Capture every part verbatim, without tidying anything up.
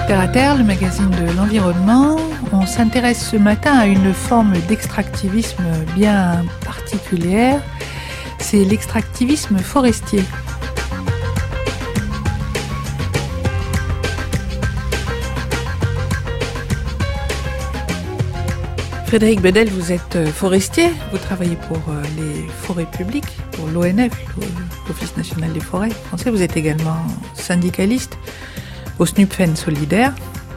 Terre à Terre, le magazine de l'environnement. On s'intéresse ce matin à une forme d'extractivisme bien particulière. C'est l'extractivisme forestier. Frédéric Bedel, vous êtes forestier, vous travaillez pour les forêts publiques, pour l'O N F, l'Office national des forêts français. Vous êtes également syndicaliste au SNUPFEN Solidaire.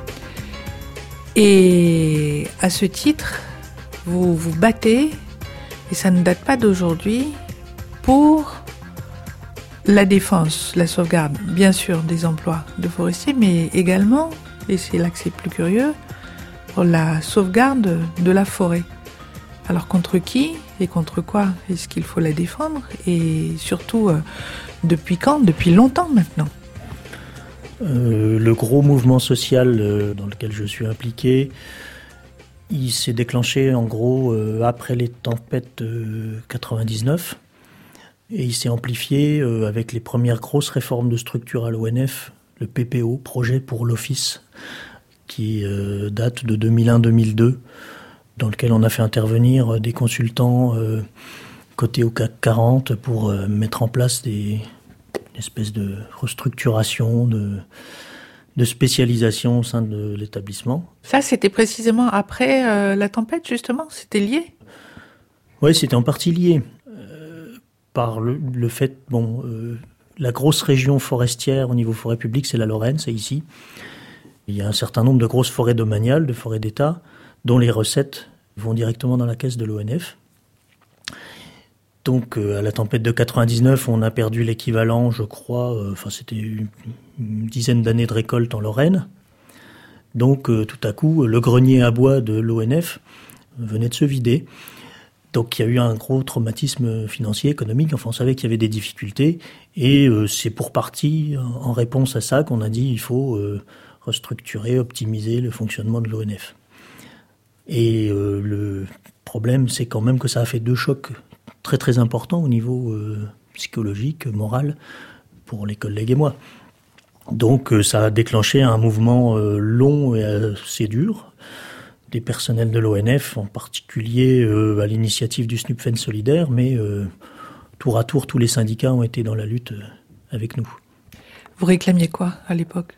Et à ce titre, vous vous battez, et ça ne date pas d'aujourd'hui, pour la défense, la sauvegarde, bien sûr, des emplois de forestiers, mais également, et c'est là que c'est plus curieux, pour la sauvegarde de la forêt. Alors contre qui et contre quoi est-ce qu'il faut la défendre? Et surtout, euh, depuis quand? Depuis longtemps maintenant. Euh, le gros mouvement social euh, dans lequel je suis impliqué, il s'est déclenché en gros euh, après les tempêtes de quatre-vingt-dix-neuf et il s'est amplifié euh, avec les premières grosses réformes de structure à l'O N F, le P P O, projet pour l'Office, qui euh, date de deux mille un deux mille deux, dans lequel on a fait intervenir des consultants euh, cotés au C A C quarante pour euh, mettre en place des une espèce de restructuration, de, de spécialisation au sein de l'établissement. Ça, c'était précisément après euh, la tempête, justement? C'était lié? Oui, c'était en partie lié. Euh, par le, le fait, bon, euh, la grosse région forestière au niveau forêt publique, c'est la Lorraine, c'est ici. Il y a un certain nombre de grosses forêts domaniales, de forêts d'État, dont les recettes vont directement dans la caisse de l'O N F. Donc, euh, à la tempête de quatre-vingt-dix-neuf, on a perdu l'équivalent, je crois, euh, enfin c'était une, une dizaine d'années de récolte en Lorraine. Donc, euh, tout à coup, le grenier à bois de l'O N F venait de se vider. Donc, il y a eu un gros traumatisme financier, économique. Enfin, on savait qu'il y avait des difficultés. Et euh, c'est pour partie, en réponse à ça, qu'on a dit il faut euh, restructurer, optimiser le fonctionnement de l'O N F. Et euh, le problème, c'est quand même que ça a fait deux chocs très très important au niveau euh, psychologique, moral, pour les collègues et moi. Donc euh, ça a déclenché un mouvement euh, long et assez dur des personnels de l'O N F, en particulier euh, à l'initiative du SNUPFEN Solidaire, mais euh, tour à tour, tous les syndicats ont été dans la lutte euh, avec nous. Vous réclamiez quoi à l'époque?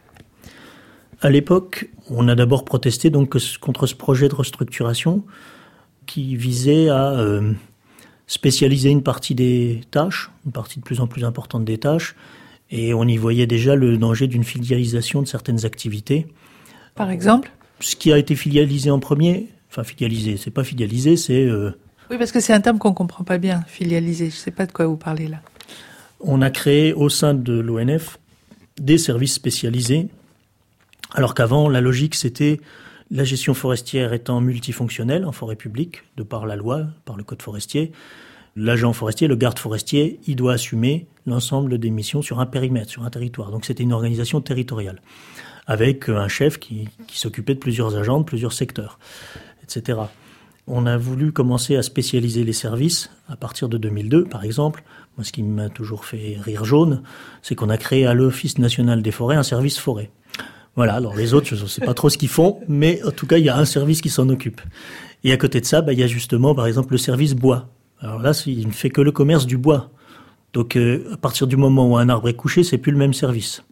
À l'époque, on a d'abord protesté donc contre ce projet de restructuration qui visait à euh, spécialiser une partie des tâches, une partie de plus en plus importante des tâches, et on y voyait déjà le danger d'une filialisation de certaines activités. Par exemple ? Ce qui a été filialisé en premier, enfin filialisé, c'est pas filialisé, c'est... Euh, oui, parce que c'est un terme qu'on comprend pas bien, filialisé, je sais pas de quoi vous parlez là. On a créé au sein de l'O N F des services spécialisés, alors qu'avant, la logique, c'était la gestion forestière étant multifonctionnelle en forêt publique, de par la loi, par le code forestier. L'agent forestier, le garde forestier, il doit assumer l'ensemble des missions sur un périmètre, sur un territoire. Donc c'était une organisation territoriale, avec un chef qui, qui s'occupait de plusieurs agents, de plusieurs secteurs, et cetera. On a voulu commencer à spécialiser les services à partir de deux mille deux, par exemple. Moi, ce qui m'a toujours fait rire jaune, c'est qu'on a créé à l'Office national des forêts un service forêt. Voilà, alors les autres, je ne sais pas trop ce qu'ils font, mais en tout cas, il y a un service qui s'en occupe. Et à côté de ça, bah, il y a justement, par exemple, le service bois. Alors là, il ne fait que le commerce du bois. Donc, euh, à partir du moment où un arbre est couché, c'est plus le même service.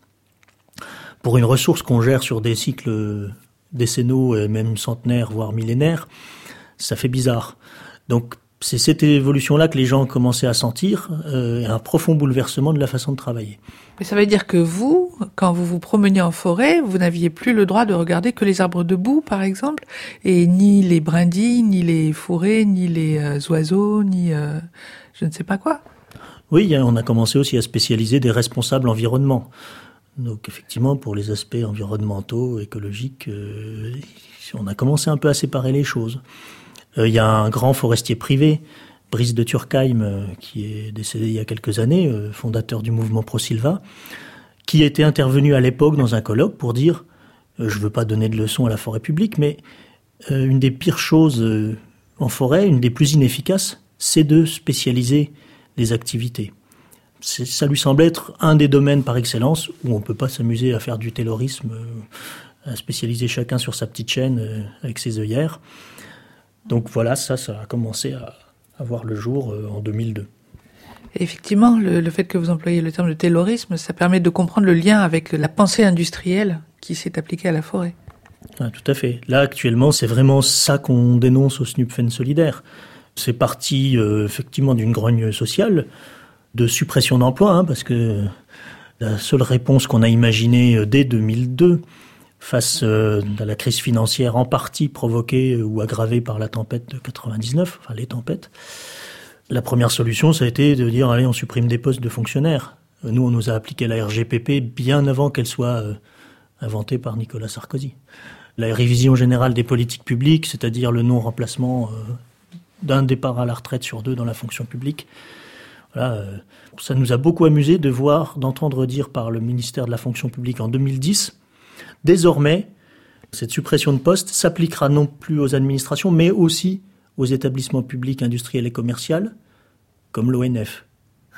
Pour une ressource qu'on gère sur des cycles décennaux, et même centenaires, voire millénaires, ça fait bizarre. Donc, c'est cette évolution-là que les gens ont commencé à sentir, euh, un profond bouleversement de la façon de travailler. Mais ça veut dire que vous, quand vous vous promeniez en forêt, vous n'aviez plus le droit de regarder que les arbres debout, par exemple, et ni les brindilles, ni les fourrés, ni les euh, oiseaux, ni euh, je ne sais pas quoi. Oui, on a commencé aussi à spécialiser des responsables environnement. Donc effectivement, pour les aspects environnementaux, écologiques, euh, on a commencé un peu à séparer les choses. Il euh, y a un grand forestier privé, Brice de Turckheim, euh, qui est décédé il y a quelques années, euh, fondateur du mouvement Pro-Sylva, qui était intervenu à l'époque dans un colloque pour dire euh, « je ne veux pas donner de leçons à la forêt publique, mais euh, une des pires choses euh, en forêt, une des plus inefficaces, c'est de spécialiser les activités. » Ça lui semble être un des domaines par excellence où on ne peut pas s'amuser à faire du taylorisme à spécialiser chacun sur sa petite chaîne euh, avec ses œillères. Donc voilà, ça, ça a commencé à, à voir le jour euh, en deux mille deux. Et effectivement, le, le fait que vous employez le terme de taylorisme, ça permet de comprendre le lien avec la pensée industrielle qui s'est appliquée à la forêt. Ah, tout à fait. Là, actuellement, c'est vraiment ça qu'on dénonce au SNUPFEN solidaire. C'est parti euh, effectivement d'une grogne sociale, de suppression d'emplois, hein, parce que la seule réponse qu'on a imaginée dès deux mille deux, face euh, à la crise financière en partie provoquée ou aggravée par la tempête de quatre-vingt-dix-neuf, enfin les tempêtes, la première solution, ça a été de dire, allez, on supprime des postes de fonctionnaires. Nous, on nous a appliqué la R G P P bien avant qu'elle soit euh, inventée par Nicolas Sarkozy. La révision générale des politiques publiques, c'est-à-dire le non-remplacement euh, d'un départ à la retraite sur deux dans la fonction publique. Voilà, euh, ça nous a beaucoup amusé de voir, d'entendre dire par le ministère de la fonction publique en deux mille dix, désormais, cette suppression de postes s'appliquera non plus aux administrations, mais aussi aux établissements publics industriels et commerciaux, comme l'O N F.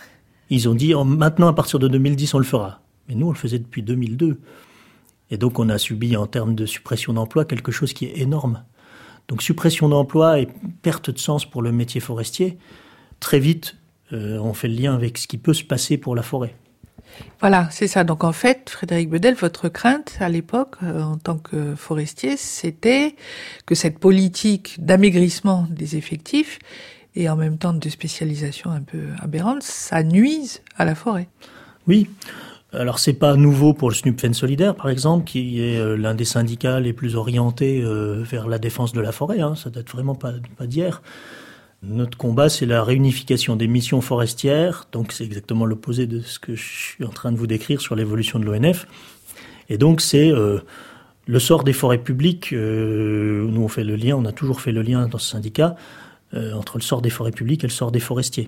Ils ont dit, maintenant, à partir de deux mille dix, on le fera. Mais nous, on le faisait depuis deux mille deux. Et donc, on a subi, en termes de suppression d'emplois, quelque chose qui est énorme. Donc, suppression d'emplois et perte de sens pour le métier forestier, très vite, euh, on fait le lien avec ce qui peut se passer pour la forêt. Voilà, c'est ça. Donc en fait, Frédéric Bedel, votre crainte à l'époque, euh, en tant que forestier, c'était que cette politique d'amaigrissement des effectifs et en même temps de spécialisation un peu aberrante, ça nuise à la forêt. Oui. Alors c'est pas nouveau pour le SNUPFEN solidaire, par exemple, qui est euh, l'un des syndicats les plus orientés euh, vers la défense de la forêt. Hein. Ça date vraiment pas, pas d'hier. Notre combat, c'est la réunification des missions forestières. Donc c'est exactement l'opposé de ce que je suis en train de vous décrire sur l'évolution de l'O N F. Et donc c'est euh, le sort des forêts publiques. Euh, nous on fait le lien, on a toujours fait le lien dans ce syndicat euh, entre le sort des forêts publiques et le sort des forestiers.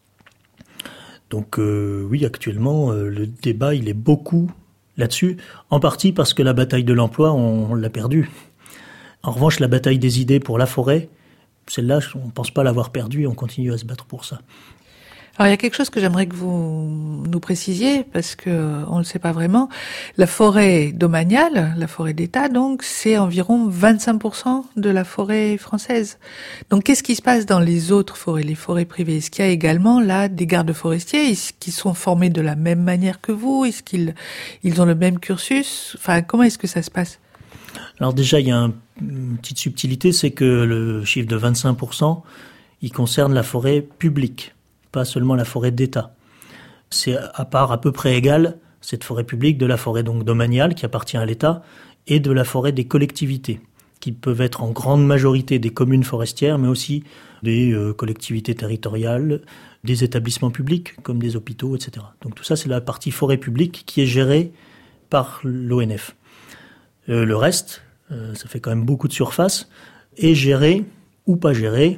Donc euh, oui, actuellement, euh, le débat, il est beaucoup là-dessus, en partie parce que la bataille de l'emploi, on, on l'a perdue. En revanche, la bataille des idées pour la forêt, celle-là, on ne pense pas l'avoir perdue, on continue à se battre pour ça. Alors il y a quelque chose que j'aimerais que vous nous précisiez, parce que on ne le sait pas vraiment. La forêt domaniale, la forêt d'État, donc, c'est environ vingt-cinq pour cent de la forêt française. Donc qu'est-ce qui se passe dans les autres forêts, les forêts privées? Est-ce qu'il y a également là des gardes forestiers? Est-ce qu'ils sont formés de la même manière que vous? Est-ce qu'ils ils ont le même cursus? Enfin, comment est-ce que ça se passe? Alors déjà, il y a un, une petite subtilité, c'est que le chiffre de vingt-cinq pour cent, il concerne la forêt publique, pas seulement la forêt d'État. C'est à part à peu près égal, cette forêt publique, de la forêt donc domaniale qui appartient à l'État et de la forêt des collectivités, qui peuvent être en grande majorité des communes forestières, mais aussi des euh, collectivités territoriales, des établissements publics comme des hôpitaux, et cetera. Donc tout ça, c'est la partie forêt publique qui est gérée par l'O N F. Euh, le reste, euh, ça fait quand même beaucoup de surface, est géré ou pas géré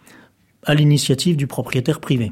à l'initiative du propriétaire privé.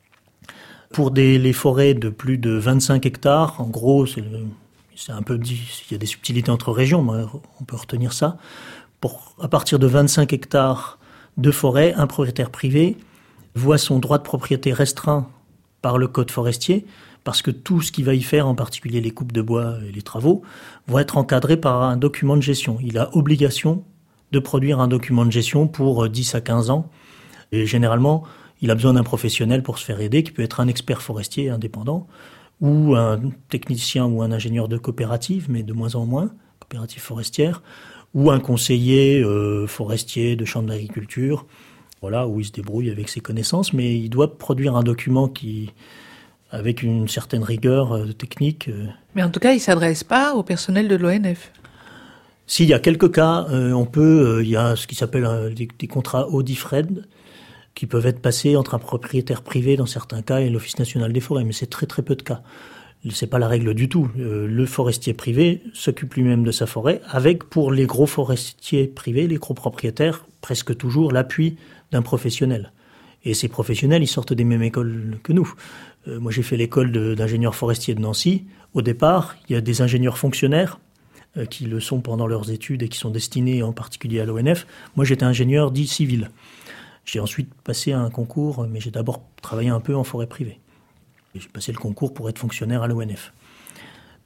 Pour des, les forêts de plus de vingt-cinq hectares, en gros, c'est, c'est un peu dit, il y a des subtilités entre régions, mais on peut retenir ça. Pour, à partir de vingt-cinq hectares de forêt, un propriétaire privé voit son droit de propriété restreint par le code forestier, parce que tout ce qu'il va y faire, en particulier les coupes de bois et les travaux, vont être encadrés par un document de gestion. Il a obligation de produire un document de gestion pour dix à quinze ans. Et généralement, il a besoin d'un professionnel pour se faire aider, qui peut être un expert forestier indépendant, ou un technicien ou un ingénieur de coopérative, mais de moins en moins, coopérative forestière, ou un conseiller euh, forestier de chambre d'agriculture, voilà, où il se débrouille avec ses connaissances, mais il doit produire un document qui... avec une certaine rigueur euh, technique. Euh. Mais en tout cas, il ne s'adresse pas au personnel de l'O N F. S'il y a quelques cas, euh, on peut, euh, il y a ce qui s'appelle euh, des, des contrats Audifred, qui peuvent être passés entre un propriétaire privé dans certains cas et l'Office national des forêts, mais c'est très très peu de cas. C'est pas la règle du tout. Euh, le forestier privé s'occupe lui-même de sa forêt, avec pour les gros forestiers privés, les gros propriétaires, presque toujours l'appui d'un professionnel. Et ces professionnels, ils sortent des mêmes écoles que nous. Euh, moi, j'ai fait l'école de, d'ingénieurs forestiers de Nancy. Au départ, il y a des ingénieurs fonctionnaires euh, qui le sont pendant leurs études et qui sont destinés en particulier à l'O N F. Moi, j'étais ingénieur dit civil. J'ai ensuite passé un concours, mais j'ai d'abord travaillé un peu en forêt privée. Et j'ai passé le concours pour être fonctionnaire à l'O N F.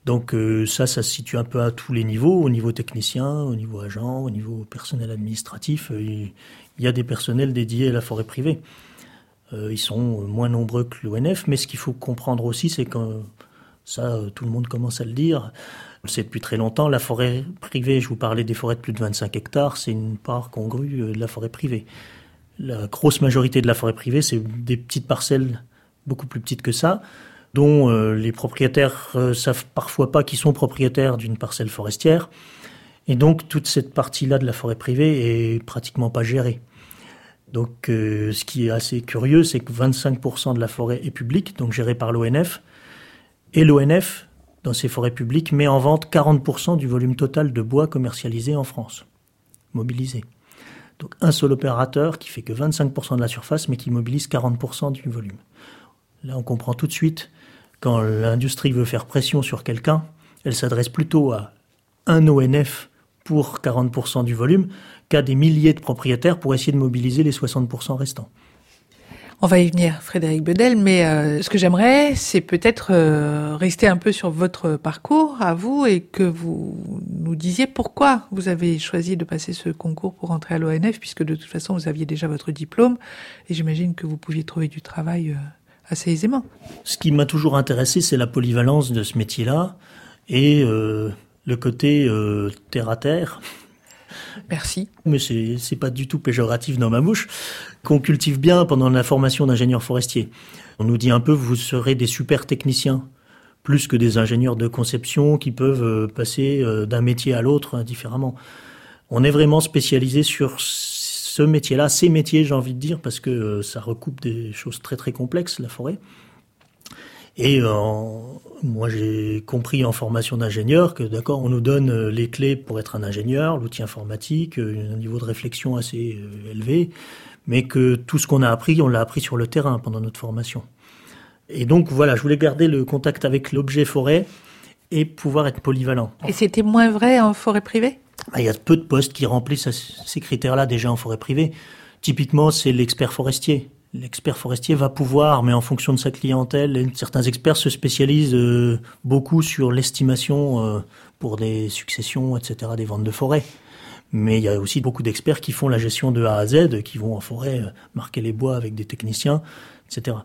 Donc euh, ça, ça se situe un peu à tous les niveaux, au niveau technicien, au niveau agent, au niveau personnel administratif. Euh, il y a des personnels dédiés à la forêt privée. Euh, ils sont moins nombreux que l'O N F, mais ce qu'il faut comprendre aussi, c'est que ça, tout le monde commence à le dire, c'est depuis très longtemps, la forêt privée, je vous parlais des forêts de plus de vingt-cinq hectares, c'est une part congrue de la forêt privée. La grosse majorité de la forêt privée, c'est des petites parcelles beaucoup plus petites que ça, dont euh, les propriétaires euh, savent parfois pas qu'ils sont propriétaires d'une parcelle forestière. Et donc, toute cette partie-là de la forêt privée est pratiquement pas gérée. Donc, euh, ce qui est assez curieux, c'est que vingt-cinq pour cent de la forêt est publique, donc gérée par l'O N F. Et l'O N F, dans ses forêts publiques, met en vente quarante pour cent du volume total de bois commercialisé en France, mobilisé. Donc, un seul opérateur qui fait que vingt-cinq pour cent de la surface, mais qui mobilise quarante pour cent du volume. Là, on comprend tout de suite, quand l'industrie veut faire pression sur quelqu'un, elle s'adresse plutôt à un O N F pour quarante pour cent du volume qu'à des milliers de propriétaires pour essayer de mobiliser les soixante pour cent restants. On va y venir, Frédéric Bedel, mais euh, ce que j'aimerais, c'est peut-être euh, rester un peu sur votre parcours à vous et que vous nous disiez pourquoi vous avez choisi de passer ce concours pour entrer à l'O N F, puisque de toute façon, vous aviez déjà votre diplôme et j'imagine que vous pouviez trouver du travail euh, assez aisément. Ce qui m'a toujours intéressé, c'est la polyvalence de ce métier-là et euh, le côté euh, terre-à-terre. Merci. Mais c'est, c'est pas du tout péjoratif dans ma bouche, qu'on cultive bien pendant la formation d'ingénieur forestier. On nous dit un peu, vous serez des super techniciens, plus que des ingénieurs de conception qui peuvent passer d'un métier à l'autre différemment. On est vraiment spécialisé sur ce métier-là, ces métiers, j'ai envie de dire, parce que ça recoupe des choses très très complexes, la forêt. Et euh, moi, j'ai compris en formation d'ingénieur que, d'accord, on nous donne les clés pour être un ingénieur, l'outil informatique, un niveau de réflexion assez euh, élevé, mais que tout ce qu'on a appris, on l'a appris sur le terrain pendant notre formation. Et donc, voilà, je voulais garder le contact avec l'objet forêt et pouvoir être polyvalent. Et c'était moins vrai en forêt privée ? Il y a peu de postes qui remplissent ces critères-là déjà en forêt privée. Typiquement, c'est l'expert forestier. L'expert forestier va pouvoir, mais en fonction de sa clientèle, certains experts se spécialisent euh, beaucoup sur l'estimation euh, pour des successions, et cetera, des ventes de forêt. Mais il y a aussi beaucoup d'experts qui font la gestion de A à Z, qui vont en forêt euh, marquer les bois avec des techniciens, et cetera.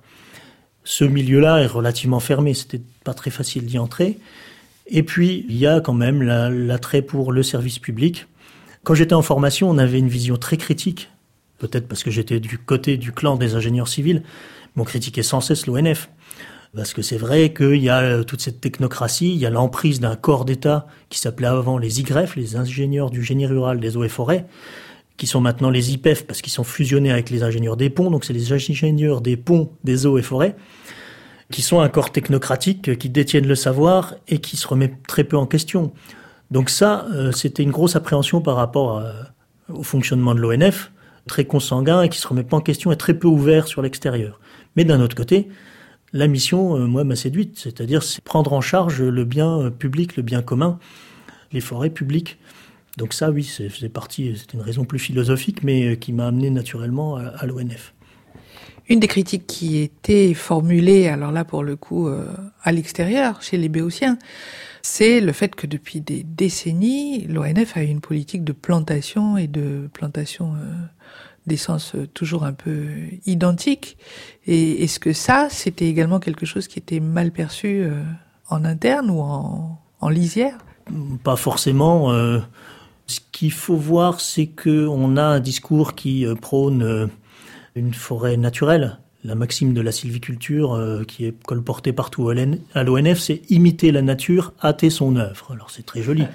Ce milieu-là est relativement fermé, c'était pas très facile d'y entrer. Et puis, il y a quand même la, l'attrait pour le service public. Quand j'étais en formation, on avait une vision très critique. Peut-être parce que j'étais du côté du clan des ingénieurs civils, mais on critiquait sans cesse l'O N F. Parce que c'est vrai qu'il y a toute cette technocratie, il y a l'emprise d'un corps d'État qui s'appelait avant les I G R E F, les ingénieurs du génie rural des eaux et forêts, qui sont maintenant les I P E F parce qu'ils sont fusionnés avec les ingénieurs des ponts, donc c'est les ingénieurs des ponts, des eaux et forêts, qui sont un corps technocratique, qui détiennent le savoir et qui se remet très peu en question. Donc ça, euh, c'était une grosse appréhension par rapport à, au fonctionnement de l'O N F, très consanguin et qui se remet pas en question et très peu ouvert sur l'extérieur. Mais d'un autre côté, la mission, euh, moi, m'a séduite, c'est-à-dire c'est prendre en charge le bien euh, public, le bien commun, les forêts publiques. Donc ça, oui, c'est, c'est parti, c'est une raison plus philosophique, mais euh, qui m'a amené naturellement à, à l'O N F. Une des critiques qui était formulée, alors là pour le coup, euh, à l'extérieur, chez les Béotiens, c'est le fait que depuis des décennies, l'O N F a eu une politique de plantation et de plantation euh, d'essence toujours un peu identique. Et est-ce que ça, c'était également quelque chose qui était mal perçu euh, en interne ou en, en lisière ? Pas forcément. Euh, ce qu'il faut voir, c'est qu'on a un discours qui euh, prône euh, une forêt naturelle. La maxime de la sylviculture, euh, qui est colportée partout à l'O N F, c'est imiter la nature, hâter son œuvre. Alors c'est très joli.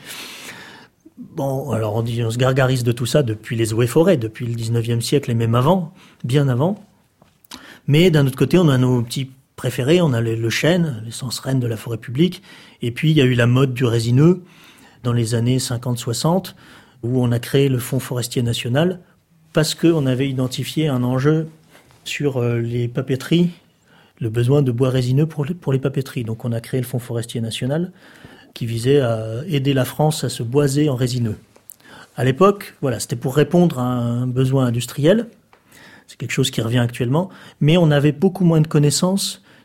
Bon, alors on dit, on se gargarise de tout ça depuis les eaux et forêts, depuis le dix-neuvième siècle et même avant, bien avant. Mais d'un autre côté, on a nos petits préférés, on a le, le chêne, l'essence reine de la forêt publique. Et puis il y a eu la mode du résineux dans les années cinquante soixante, où on a créé le Fonds forestier national parce qu'on avait identifié un enjeu sur les papeteries, le besoin de bois résineux pour les, pour les papeteries. Donc on a créé le Fonds forestier national qui visait à aider la France à se boiser en résineux. À l'époque, voilà, c'était pour répondre à un besoin industriel. C'est quelque chose qui revient actuellement. Mais on avait beaucoup moins de connaissances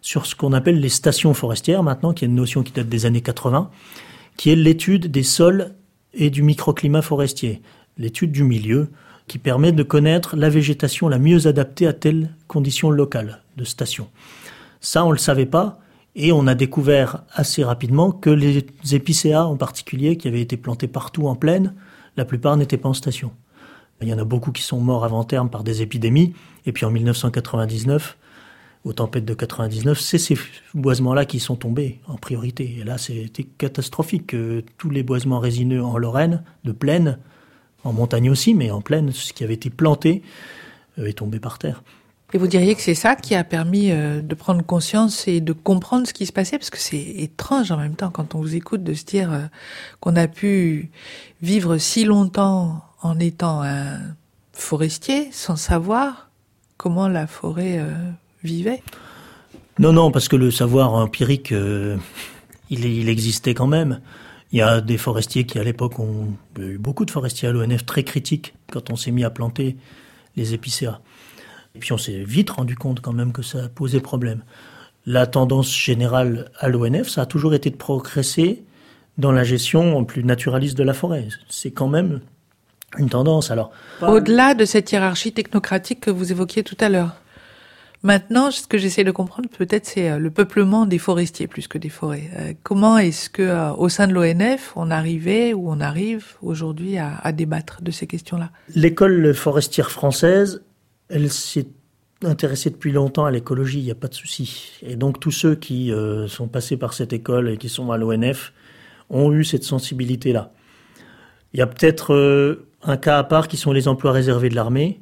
sur ce qu'on appelle les stations forestières maintenant, qui est une notion qui date des années quatre-vingts, qui est l'étude des sols et du microclimat forestier, l'étude du milieu, qui permet de connaître la végétation la mieux adaptée à telle condition locale de station. Ça, on ne le savait pas, et on a découvert assez rapidement que les épicéas en particulier, qui avaient été plantés partout en plaine, la plupart n'étaient pas en station. Il y en a beaucoup qui sont morts avant terme par des épidémies, et puis en dix-neuf cent quatre-vingt-dix-neuf, aux tempêtes de quatre-vingt-dix-neuf, c'est ces boisements-là qui sont tombés en priorité. Et là, c'était catastrophique. Tous les boisements résineux en Lorraine, de plaine, en montagne aussi, mais en plaine, ce qui avait été planté est tombé par terre. Et vous diriez que c'est ça qui a permis de prendre conscience et de comprendre ce qui se passait, parce que c'est étrange en même temps quand on vous écoute de se dire qu'on a pu vivre si longtemps en étant un forestier sans savoir comment la forêt euh, vivait. Non, non, parce que le savoir empirique, euh, il, il existait quand même. Il y a des forestiers qui, à l'époque, ont il y a eu beaucoup de forestiers à l'O N F très critiques quand on s'est mis à planter les épicéas. Et puis on s'est vite rendu compte quand même que ça posait problème. La tendance générale à l'O N F, ça a toujours été de progresser dans la gestion plus naturaliste de la forêt. C'est quand même une tendance. Alors, au-delà de cette hiérarchie technocratique que vous évoquiez tout à l'heure. Maintenant, ce que j'essaie de comprendre, peut-être, c'est le peuplement des forestiers plus que des forêts. Euh, comment est-ce que, euh, au sein de l'O N F, on arrivait ou on arrive aujourd'hui à, à débattre de ces questions-là? L'école forestière française, elle s'est intéressée depuis longtemps à l'écologie, il n'y a pas de souci. Et donc tous ceux qui euh, sont passés par cette école et qui sont à l'O N F ont eu cette sensibilité-là. Il y a peut-être euh, un cas à part qui sont les emplois réservés de l'armée,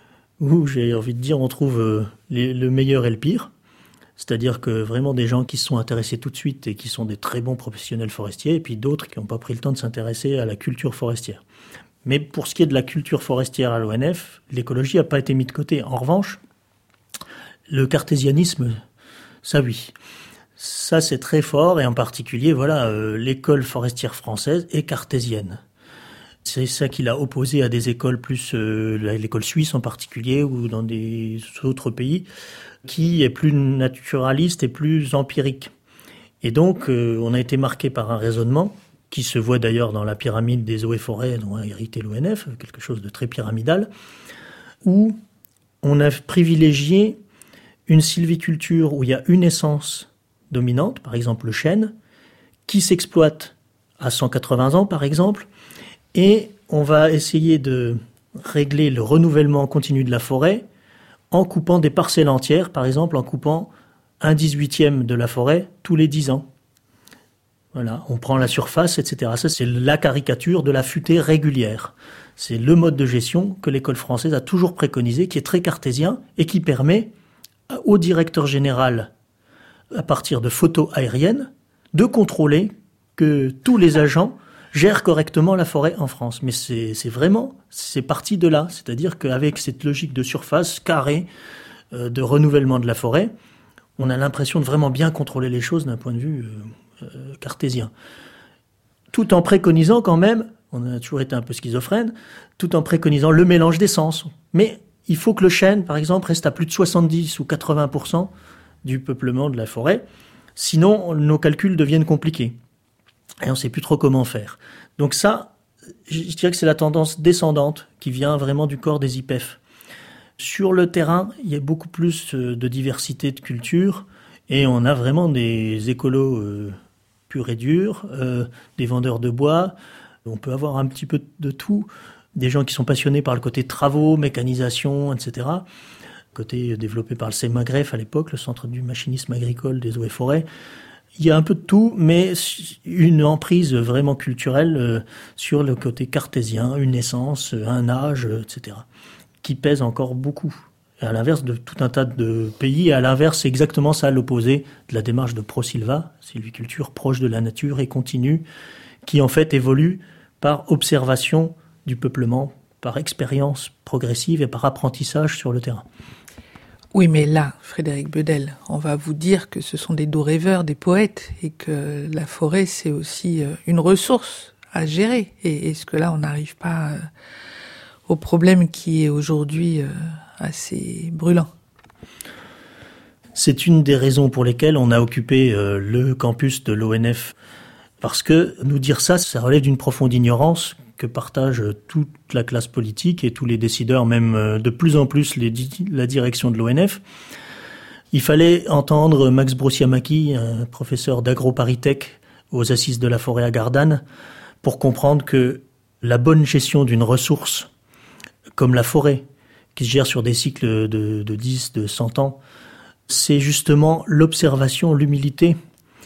où j'ai envie de dire on trouve euh, les, le meilleur et le pire. C'est-à-dire que vraiment des gens qui se sont intéressés tout de suite et qui sont des très bons professionnels forestiers, et puis d'autres qui n'ont pas pris le temps de s'intéresser à la culture forestière. Mais pour ce qui est de la culture forestière à l'O N F, l'écologie n'a pas été mise de côté. En revanche, le cartésianisme, ça oui. Ça c'est très fort, et en particulier, voilà, euh, l'école forestière française est cartésienne. C'est ça qui l'a opposé à des écoles plus, euh, l'école suisse en particulier, ou dans des autres pays, qui est plus naturaliste et plus empirique. Et donc, euh, on a été marqué par un raisonnement qui se voit d'ailleurs dans la pyramide des eaux et forêts dont a hérité l'O N F, quelque chose de très pyramidal, où on a privilégié une sylviculture où il y a une essence dominante, par exemple le chêne, qui s'exploite à cent quatre-vingts ans par exemple, et on va essayer de régler le renouvellement continu de la forêt en coupant des parcelles entières, par exemple en coupant un dix-huitième de la forêt tous les dix ans. Voilà, on prend la surface, et cetera. Ça, c'est la caricature de la futée régulière. C'est le mode de gestion que l'école française a toujours préconisé, qui est très cartésien et qui permet au directeur général, à partir de photos aériennes, de contrôler que tous les agents gèrent correctement la forêt en France. Mais c'est, c'est vraiment, c'est parti de là. C'est-à-dire qu'avec cette logique de surface carrée, euh, de renouvellement de la forêt, on a l'impression de vraiment bien contrôler les choses d'un point de vue euh, euh, cartésien. Tout en préconisant quand même, on a toujours été un peu schizophrène, tout en préconisant le mélange d'essences. Mais il faut que le chêne, par exemple, reste à plus de soixante-dix ou quatre-vingts pour cent du peuplement de la forêt. Sinon, nos calculs deviennent compliqués. Et on ne sait plus trop comment faire. Donc ça, je dirais que c'est la tendance descendante qui vient vraiment du corps des I P E F. Sur le terrain, il y a beaucoup plus de diversité de cultures et on a vraiment des écolos euh, purs et durs, euh, des vendeurs de bois. On peut avoir un petit peu de tout. Des gens qui sont passionnés par le côté travaux, mécanisation, et cetera. Côté développé par le CEMAGREF à l'époque, le Centre du machinisme agricole des eaux et forêts. Il y a un peu de tout, mais une emprise vraiment culturelle euh, sur le côté cartésien, une essence, un âge, et cetera, qui pèse encore beaucoup. Et à l'inverse de tout un tas de pays, et à l'inverse, c'est exactement ça, l'opposé de la démarche de ProSilva, sylviculture proche de la nature et continue, qui en fait évolue par observation du peuplement, par expérience progressive et par apprentissage sur le terrain. Oui, mais là, Frédéric Bedel, on va vous dire que ce sont des doux rêveurs, des poètes, et que la forêt, c'est aussi une ressource à gérer. Et est-ce que là, on n'arrive pas au problème qui est aujourd'hui assez brûlant ? C'est une des raisons pour lesquelles on a occupé euh, le campus de l'O N F. Parce que nous dire ça, ça relève d'une profonde ignorance que partage toute la classe politique et tous les décideurs, même de plus en plus les, la direction de l'O N F. Il fallait entendre Max Brosiamaki, un professeur d'AgroParisTech aux Assises de la forêt à Gardanne, pour comprendre que la bonne gestion d'une ressource comme la forêt, qui se gère sur des cycles de, de dix, de cent ans, c'est justement l'observation, l'humilité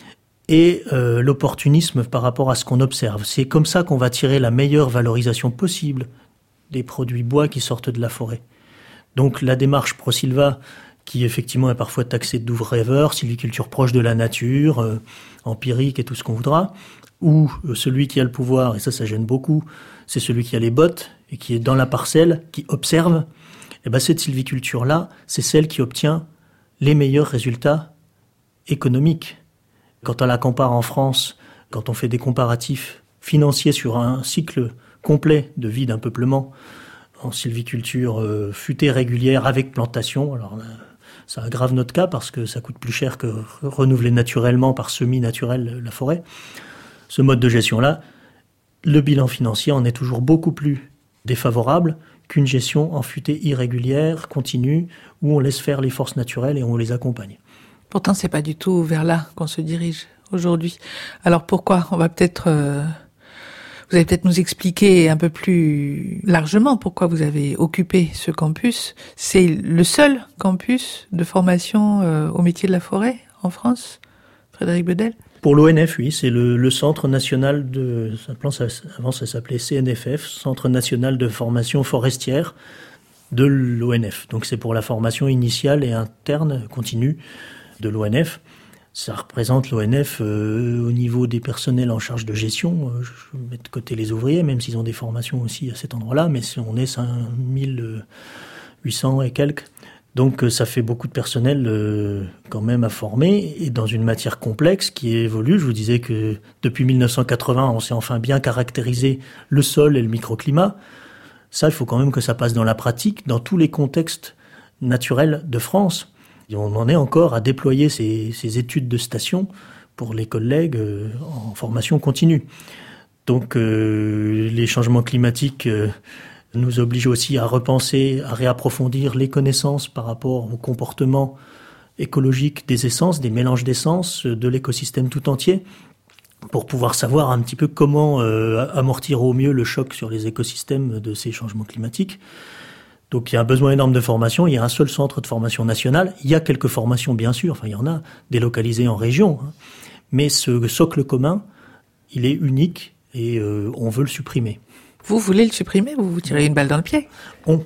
et euh, l'opportunisme par rapport à ce qu'on observe. C'est comme ça qu'on va tirer la meilleure valorisation possible des produits bois qui sortent de la forêt. Donc la démarche ProSilva, qui effectivement est parfois taxée de doux rêveur, sylviculture proche de la nature, euh, empirique et tout ce qu'on voudra, ou euh, celui qui a le pouvoir, et ça, ça gêne beaucoup, c'est celui qui a les bottes et qui est dans la parcelle, qui observe, et ben cette sylviculture-là, c'est celle qui obtient les meilleurs résultats économiques. Quand on la compare en France, quand on fait des comparatifs financiers sur un cycle complet de vie d'un peuplement, en sylviculture euh, futée régulière avec plantation, alors là, ça aggrave notre cas parce que ça coûte plus cher que renouveler naturellement par semis naturel la forêt. Ce mode de gestion-là, le bilan financier en est toujours beaucoup plus défavorable qu'une gestion en futée irrégulière, continue, où on laisse faire les forces naturelles et on les accompagne. Pourtant, c'est pas du tout vers là qu'on se dirige aujourd'hui. Alors pourquoi ? On va peut-être, euh, vous allez peut-être nous expliquer un peu plus largement pourquoi vous avez occupé ce campus. C'est le seul campus de formation euh, au métier de la forêt en France, Frédéric Bedel ? Pour l'O N F, oui, c'est le, le Centre National de... Avant, ça s'appelait C N F F, Centre National de Formation Forestière de l'O N F. Donc c'est pour la formation initiale et interne, continue, de l'O N F. Ça représente l'O N F euh, au niveau des personnels en charge de gestion. Euh, je mets de côté les ouvriers, même s'ils ont des formations aussi à cet endroit-là, mais on est cinq mille huit cents et quelques. Donc ça fait beaucoup de personnel euh, quand même à former et dans une matière complexe qui évolue. Je vous disais que depuis mille neuf cent quatre-vingts, on sait enfin bien caractériser le sol et le microclimat. Ça, il faut quand même que ça passe dans la pratique, dans tous les contextes naturels de France. Et on en est encore à déployer ces, ces études de station pour les collègues euh, en formation continue. Donc euh, les changements climatiques... Euh, nous oblige aussi à repenser, à réapprofondir les connaissances par rapport au comportement écologique des essences, des mélanges d'essences, de l'écosystème tout entier, pour pouvoir savoir un petit peu comment euh, amortir au mieux le choc sur les écosystèmes de ces changements climatiques. Donc il y a un besoin énorme de formation, il y a un seul centre de formation national, il y a quelques formations bien sûr, enfin il y en a, délocalisées en région, hein, mais ce socle commun, il est unique et euh, on veut le supprimer. Vous voulez le supprimer, vous vous tirez une balle dans le pied ? On.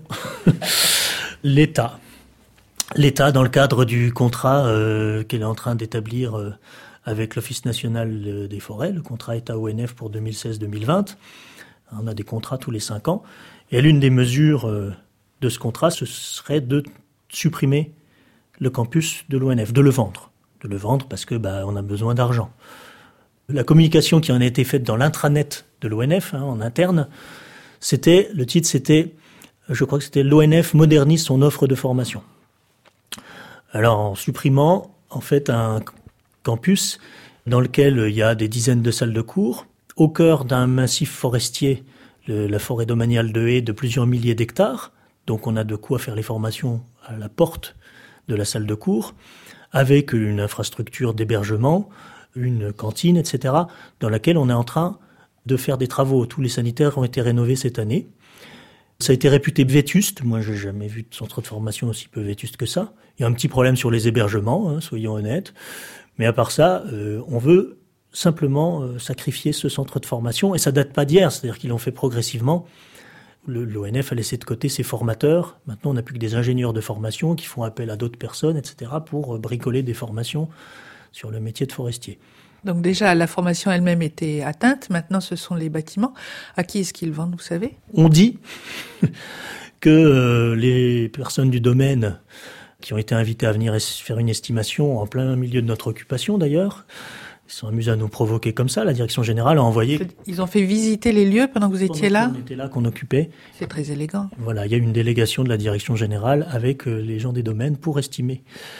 L'État. L'État, dans le cadre du contrat euh, qu'elle est en train d'établir euh, avec l'Office national des forêts, le contrat État-O N F pour deux mille seize deux mille vingt. On a des contrats tous les cinq ans. Et l'une des mesures euh, de ce contrat, ce serait de supprimer le campus de l'O N F, de le vendre. De le vendre parce que bah, on a besoin d'argent. La communication qui en a été faite dans l'intranet de l'O N F, hein, en interne, c'était, le titre c'était, je crois que c'était l'O N F modernise son offre de formation. Alors en supprimant en fait un campus dans lequel il y a des dizaines de salles de cours, au cœur d'un massif forestier, le, la forêt domaniale de Haye de plusieurs milliers d'hectares, donc on a de quoi faire les formations à la porte de la salle de cours, avec une infrastructure d'hébergement, une cantine, et cetera, dans laquelle on est en train de faire des travaux. Tous les sanitaires ont été rénovés cette année. Ça a été réputé vétuste. Moi, j'ai jamais vu de centre de formation aussi peu vétuste que ça. Il y a un petit problème sur les hébergements, hein, soyons honnêtes. Mais à part ça, euh, on veut simplement euh, sacrifier ce centre de formation. Et ça date pas d'hier, c'est-à-dire qu'ils l'ont fait progressivement. Le, l'O N F a laissé de côté ses formateurs. Maintenant, on n'a plus que des ingénieurs de formation qui font appel à d'autres personnes, et cetera, pour bricoler des formations sur le métier de forestier. Donc déjà, la formation elle-même était atteinte. Maintenant, ce sont les bâtiments. À qui est-ce qu'ils vendent, vous savez ? On dit que euh, les personnes du domaine qui ont été invitées à venir faire une estimation en plein milieu de notre occupation, d'ailleurs, ils sont amusés à nous provoquer comme ça. La direction générale a envoyé... Ils ont fait visiter les lieux pendant que vous étiez là ? On était là, qu'on occupait. C'est très élégant. Voilà, il y a eu une délégation de la direction générale avec euh, les gens des domaines pour estimer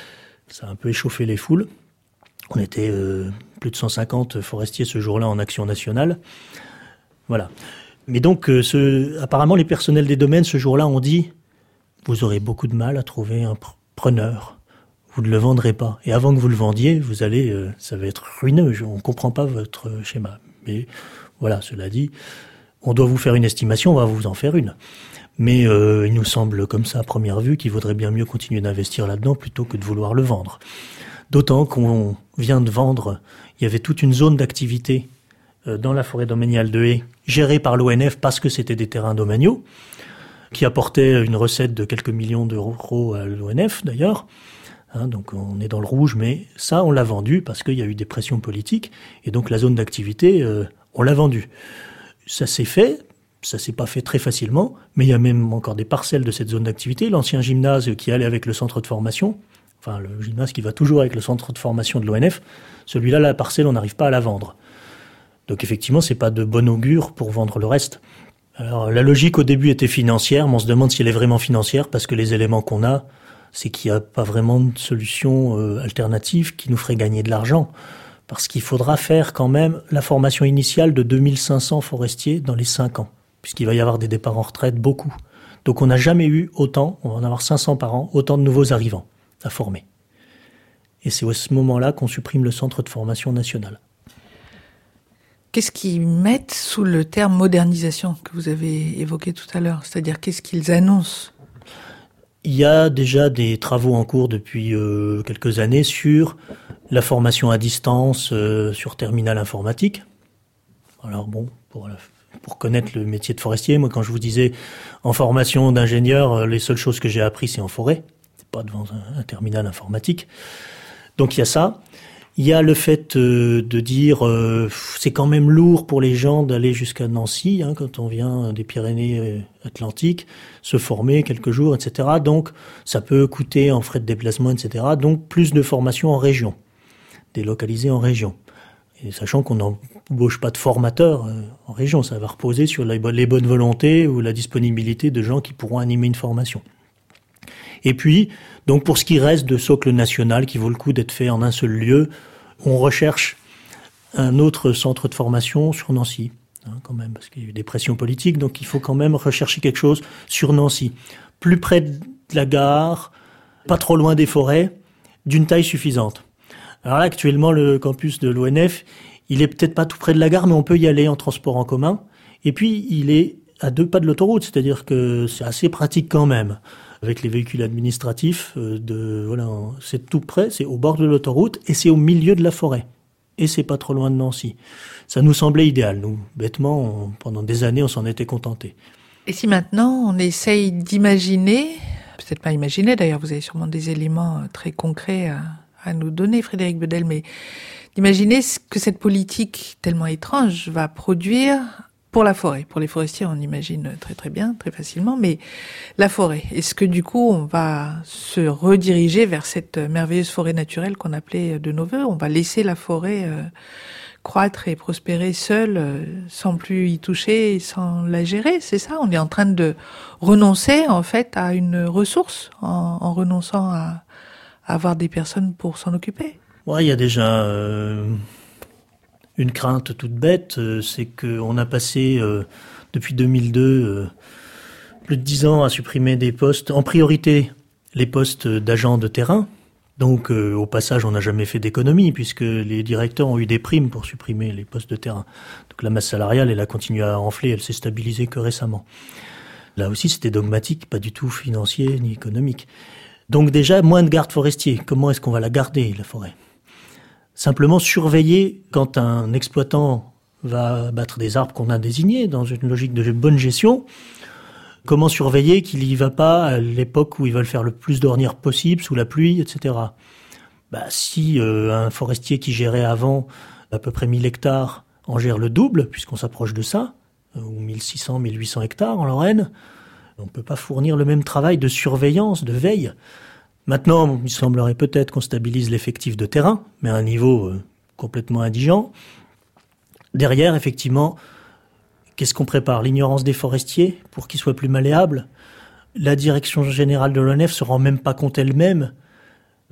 Ça a un peu échauffé les foules. On était euh, plus de cent cinquante forestiers ce jour-là en action nationale. Voilà. Mais donc, euh, ce, apparemment, les personnels des domaines, ce jour-là, ont dit « Vous aurez beaucoup de mal à trouver un preneur. Vous ne le vendrez pas. Et avant que vous le vendiez, vous allez, euh, ça va être ruineux. On ne comprend pas votre schéma. » Mais voilà, cela dit, on doit vous faire une estimation, on va vous en faire une. Mais euh, il nous semble, comme ça, à première vue, qu'il vaudrait bien mieux continuer d'investir là-dedans plutôt que de vouloir le vendre. D'autant qu'on vient de vendre, il y avait toute une zone d'activité euh, dans la forêt domaniale de Haye, gérée par l'O N F parce que c'était des terrains domaniaux, qui apportait une recette de quelques millions d'euros à l'O N F d'ailleurs. Hein, donc on est dans le rouge, mais ça on l'a vendu parce qu'il y a eu des pressions politiques, et donc la zone d'activité, euh, on l'a vendue. Ça s'est fait. Ça s'est pas fait très facilement, mais il y a même encore des parcelles de cette zone d'activité. L'ancien gymnase qui allait avec le centre de formation, enfin le gymnase qui va toujours avec le centre de formation de l'O N F, celui-là, la parcelle, on n'arrive pas à la vendre. Donc effectivement, c'est pas de bon augure pour vendre le reste. Alors la logique au début était financière, mais on se demande si elle est vraiment financière, parce que les éléments qu'on a, c'est qu'il n'y a pas vraiment de solution euh, alternative qui nous ferait gagner de l'argent. Parce qu'il faudra faire quand même la formation initiale de deux mille cinq cents forestiers dans les cinq ans. Puisqu'il va y avoir des départs en retraite, beaucoup. Donc on n'a jamais eu autant, on va en avoir cinq cents par an, autant de nouveaux arrivants à former. Et c'est à ce moment-là qu'on supprime le centre de formation national. Qu'est-ce qu'ils mettent sous le terme modernisation que vous avez évoqué tout à l'heure ? C'est-à-dire qu'est-ce qu'ils annoncent ? Il y a déjà des travaux en cours depuis euh, quelques années sur la formation à distance, euh, sur terminal informatique. Alors bon, pour la Pour connaître le métier de forestier, moi, quand je vous disais en formation d'ingénieur, les seules choses que j'ai appris, c'est en forêt. C'est pas devant un, un terminal informatique. Donc, il y a ça. Il y a le fait euh, de dire, euh, c'est quand même lourd pour les gens d'aller jusqu'à Nancy, hein, quand on vient des Pyrénées-Atlantiques, se former quelques jours, et cetera. Donc, ça peut coûter en frais de déplacement, et cetera. Donc, plus de formation en région, délocalisée en région. Et sachant qu'on n'embauche pas de formateurs euh, en région, ça va reposer sur les bonnes, les bonnes volontés ou la disponibilité de gens qui pourront animer une formation. Et puis, donc pour ce qui reste de socle national, qui vaut le coup d'être fait en un seul lieu, on recherche un autre centre de formation sur Nancy, hein, quand même, parce qu'il y a eu des pressions politiques, donc il faut quand même rechercher quelque chose sur Nancy, plus près de la gare, pas trop loin des forêts, d'une taille suffisante. Alors là, actuellement, le campus de l'O N F, il est peut-être pas tout près de la gare, mais on peut y aller en transport en commun. Et puis, il est à deux pas de l'autoroute, c'est-à-dire que c'est assez pratique quand même. Avec les véhicules administratifs, euh, de voilà, c'est tout près, c'est au bord de l'autoroute et c'est au milieu de la forêt. Et c'est pas trop loin de Nancy. Ça nous semblait idéal, nous. Bêtement, on, pendant des années, on s'en était contenté. Et si maintenant, on essaye d'imaginer, peut-être pas imaginer, d'ailleurs, vous avez sûrement des éléments très concrets à, à nous donner, Frédéric Bedel, mais d'imaginer ce que cette politique tellement étrange va produire pour la forêt. Pour les forestiers, on imagine très très bien, très facilement, mais la forêt. Est-ce que du coup, on va se rediriger vers cette merveilleuse forêt naturelle qu'on appelait de nos voeux ? On va laisser la forêt euh, croître et prospérer seule, euh, sans plus y toucher, sans la gérer, c'est ça ? On est en train de renoncer en fait à une ressource, en, en renonçant à, à avoir des personnes pour s'en occuper. Ouais, il y a déjà... Euh... Une crainte toute bête, euh, c'est qu'on a passé, euh, depuis deux mille deux, euh, plus de dix ans à supprimer des postes, en priorité les postes d'agents de terrain. Donc euh, au passage, on n'a jamais fait d'économie, puisque les directeurs ont eu des primes pour supprimer les postes de terrain. Donc la masse salariale, elle a continué à enfler, elle s'est stabilisée que récemment. Là aussi, c'était dogmatique, pas du tout financier ni économique. Donc déjà, moins de gardes forestiers. Comment est-ce qu'on va la garder, la forêt ? Simplement surveiller quand un exploitant va abattre des arbres qu'on a désignés dans une logique de bonne gestion. Comment surveiller qu'il y va pas à l'époque où il va le faire le plus d'ornières possible, sous la pluie, et cetera. Bah, si euh, un forestier qui gérait avant à peu près mille hectares en gère le double, puisqu'on s'approche de ça, ou mille six cents, mille huit cents hectares en Lorraine, on ne peut pas fournir le même travail de surveillance, de veille. Maintenant, il semblerait peut-être qu'on stabilise l'effectif de terrain, mais à un niveau euh, complètement indigent. Derrière, effectivement, qu'est-ce qu'on prépare ? L'ignorance des forestiers pour qu'ils soient plus malléables. La direction générale de l'O N F se rend même pas compte elle-même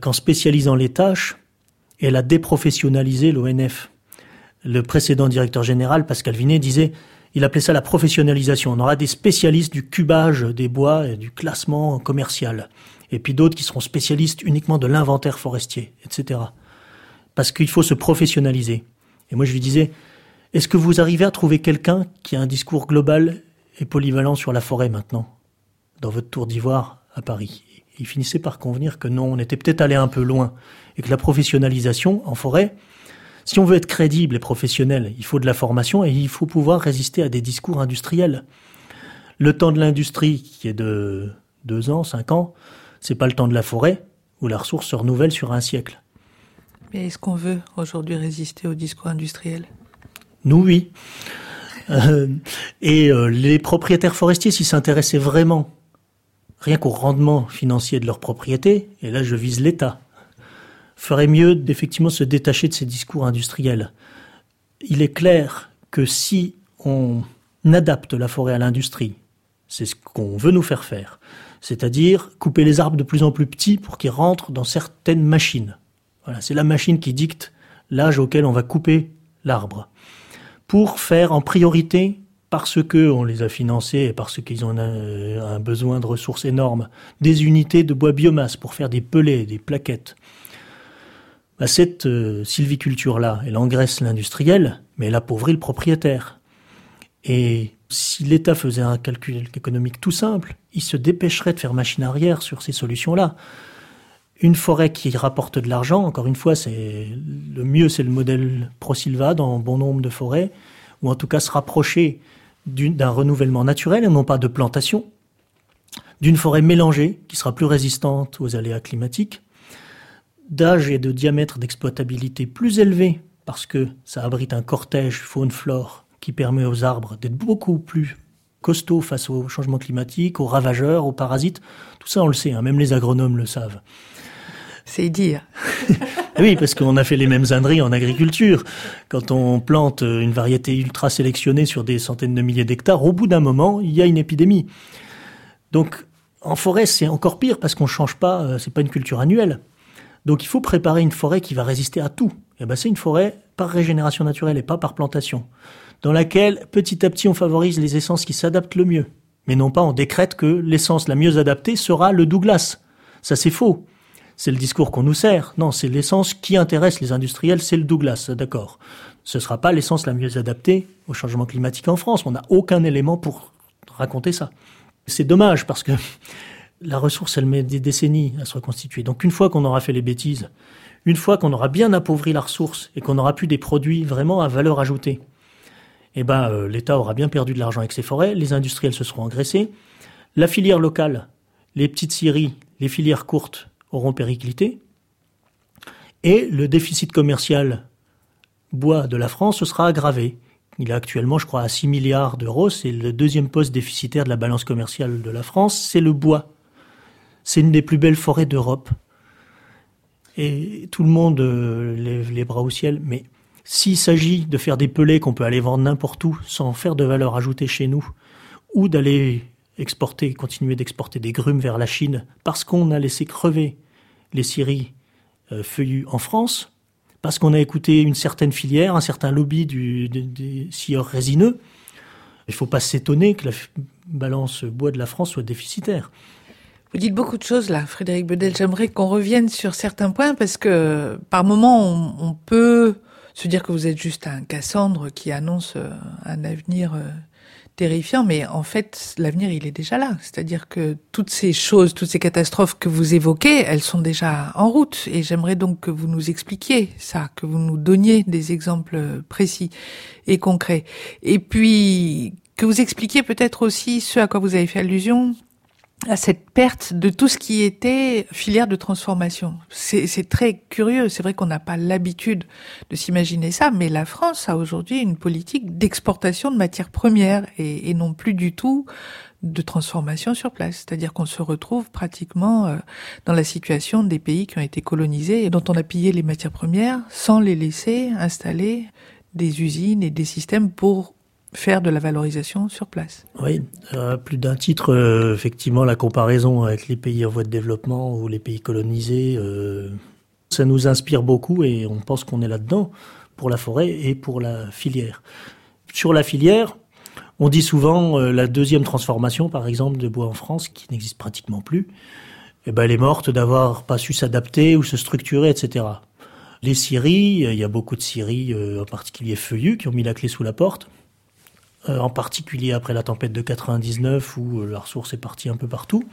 qu'en spécialisant les tâches, elle a déprofessionnalisé l'O N F. Le précédent directeur général, Pascal Vinet, disait, il appelait ça la professionnalisation. On aura des spécialistes du cubage des bois et du classement commercial. Et puis d'autres qui seront spécialistes uniquement de l'inventaire forestier, et cetera. Parce qu'il faut se professionnaliser. Et moi je lui disais, est-ce que vous arrivez à trouver quelqu'un qui a un discours global et polyvalent sur la forêt maintenant, dans votre tour d'ivoire à Paris? Et il finissait par convenir que non, on était peut-être allé un peu loin. Et que la professionnalisation en forêt, si on veut être crédible et professionnel, il faut de la formation et il faut pouvoir résister à des discours industriels. Le temps de l'industrie, qui est de deux ans, cinq ans, c'est pas le temps de la forêt, où la ressource se renouvelle sur un siècle. Mais est-ce qu'on veut aujourd'hui résister au discours industriel ? Nous, oui. Euh, et euh, les propriétaires forestiers, s'ils s'intéressaient vraiment, rien qu'au rendement financier de leurs propriétés, et là je vise l'État, ferait mieux d'effectivement se détacher de ces discours industriels. Il est clair que si on adapte la forêt à l'industrie, c'est ce qu'on veut nous faire faire, c'est-à-dire couper les arbres de plus en plus petits pour qu'ils rentrent dans certaines machines. Voilà, c'est la machine qui dicte l'âge auquel on va couper l'arbre. Pour faire en priorité, parce qu'on les a financés et parce qu'ils ont un, un besoin de ressources énormes, des unités de bois biomasse pour faire des pellets, des plaquettes. Bah, cette euh, sylviculture-là, elle engraisse l'industriel, mais elle appauvrit le propriétaire. Et si l'État faisait un calcul économique tout simple, il se dépêcherait de faire machine arrière sur ces solutions-là. Une forêt qui rapporte de l'argent, encore une fois, c'est le mieux, c'est le modèle Prosilva dans bon nombre de forêts, ou en tout cas se rapprocher d'une, d'un renouvellement naturel et non pas de plantation, d'une forêt mélangée qui sera plus résistante aux aléas climatiques, d'âge et de diamètre d'exploitabilité plus élevé, parce que ça abrite un cortège faune-flore qui permet aux arbres d'être beaucoup plus costauds face au changement climatique, aux ravageurs, aux parasites. Tout ça, on le sait, hein, même les agronomes le savent. C'est dire. Oui, parce qu'on a fait les mêmes âneries en agriculture. Quand on plante une variété ultra sélectionnée sur des centaines de milliers d'hectares, au bout d'un moment, il y a une épidémie. Donc, en forêt, c'est encore pire parce qu'on ne change pas, c'est pas une culture annuelle. Donc il faut préparer une forêt qui va résister à tout. Et ben c'est une forêt par régénération naturelle et pas par plantation, dans laquelle petit à petit on favorise les essences qui s'adaptent le mieux. Mais non pas on décrète que l'essence la mieux adaptée sera le Douglas. Ça c'est faux. C'est le discours qu'on nous sert. Non, c'est l'essence qui intéresse les industriels, c'est le Douglas, d'accord. Ce sera pas l'essence la mieux adaptée au changement climatique en France. On n'a aucun élément pour raconter ça. C'est dommage parce que la ressource, elle met des décennies à se reconstituer. Donc une fois qu'on aura fait les bêtises, une fois qu'on aura bien appauvri la ressource et qu'on aura plus des produits vraiment à valeur ajoutée, eh ben, euh, l'État aura bien perdu de l'argent avec ses forêts, les industriels se seront engraissés, la filière locale, les petites scieries, les filières courtes auront périclité, et le déficit commercial bois de la France se sera aggravé. Il est actuellement, je crois, à six milliards d'euros. C'est le deuxième poste déficitaire de la balance commerciale de la France, c'est le bois. C'est une des plus belles forêts d'Europe. Et tout le monde euh, lève les bras au ciel. Mais s'il s'agit de faire des pellets qu'on peut aller vendre n'importe où sans faire de valeur ajoutée chez nous, ou d'aller exporter, continuer d'exporter des grumes vers la Chine, parce qu'on a laissé crever les scieries euh, feuillues en France, parce qu'on a écouté une certaine filière, un certain lobby du, des, des scieurs résineux, il ne faut pas s'étonner que la balance bois de la France soit déficitaire. Vous dites beaucoup de choses là, Frédéric Bedel. J'aimerais qu'on revienne sur certains points parce que par moments, on, on peut se dire que vous êtes juste un Cassandre qui annonce un avenir terrifiant, mais en fait, l'avenir, il est déjà là. C'est-à-dire que toutes ces choses, toutes ces catastrophes que vous évoquez, elles sont déjà en route. Et j'aimerais donc que vous nous expliquiez ça, que vous nous donniez des exemples précis et concrets. Et puis, que vous expliquiez peut-être aussi ce à quoi vous avez fait allusion, à cette perte de tout ce qui était filière de transformation. C'est, c'est très curieux. C'est vrai qu'on n'a pas l'habitude de s'imaginer ça, mais la France a aujourd'hui une politique d'exportation de matières premières et, et non plus du tout de transformation sur place. C'est-à-dire qu'on se retrouve pratiquement euh, dans la situation des pays qui ont été colonisés et dont on a pillé les matières premières sans les laisser installer des usines et des systèmes pour faire de la valorisation sur place. Oui, euh, plus d'un titre, euh, effectivement, la comparaison avec les pays en voie de développement ou les pays colonisés, euh, ça nous inspire beaucoup et on pense qu'on est là-dedans pour la forêt et pour la filière. Sur la filière, on dit souvent euh, la deuxième transformation, par exemple, de bois en France, qui n'existe pratiquement plus, eh ben, elle est morte d'avoir pas su s'adapter ou se structurer, et cetera. Les scieries, il y a beaucoup de scieries, euh, en particulier feuillues, qui ont mis la clé sous la porte. Euh, en particulier après la tempête de quatre-vingt-dix-neuf où euh, la ressource est partie un peu partout.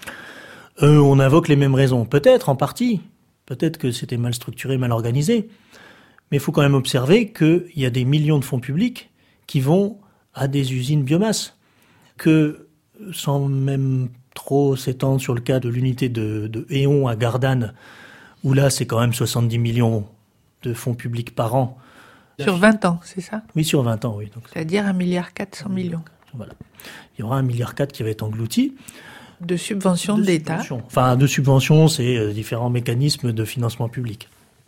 Euh, on invoque les mêmes raisons. Peut-être, en partie. Peut-être que c'était mal structuré, mal organisé. Mais il faut quand même observer qu'il y a des millions de fonds publics qui vont à des usines biomasse. Que, sans même trop s'étendre sur le cas de l'unité de, de Éon à Gardanne, où là c'est quand même soixante-dix millions de fonds publics par an. Sur vingt ans, c'est ça ? Oui, sur vingt ans, oui. Donc, c'est-à-dire un milliard quatre cents millions. Voilà. Il y aura un milliard quatre qui va être englouti. De subventions de, de l'État. Subventions. Enfin, de subventions, c'est euh, différents mécanismes de financement public.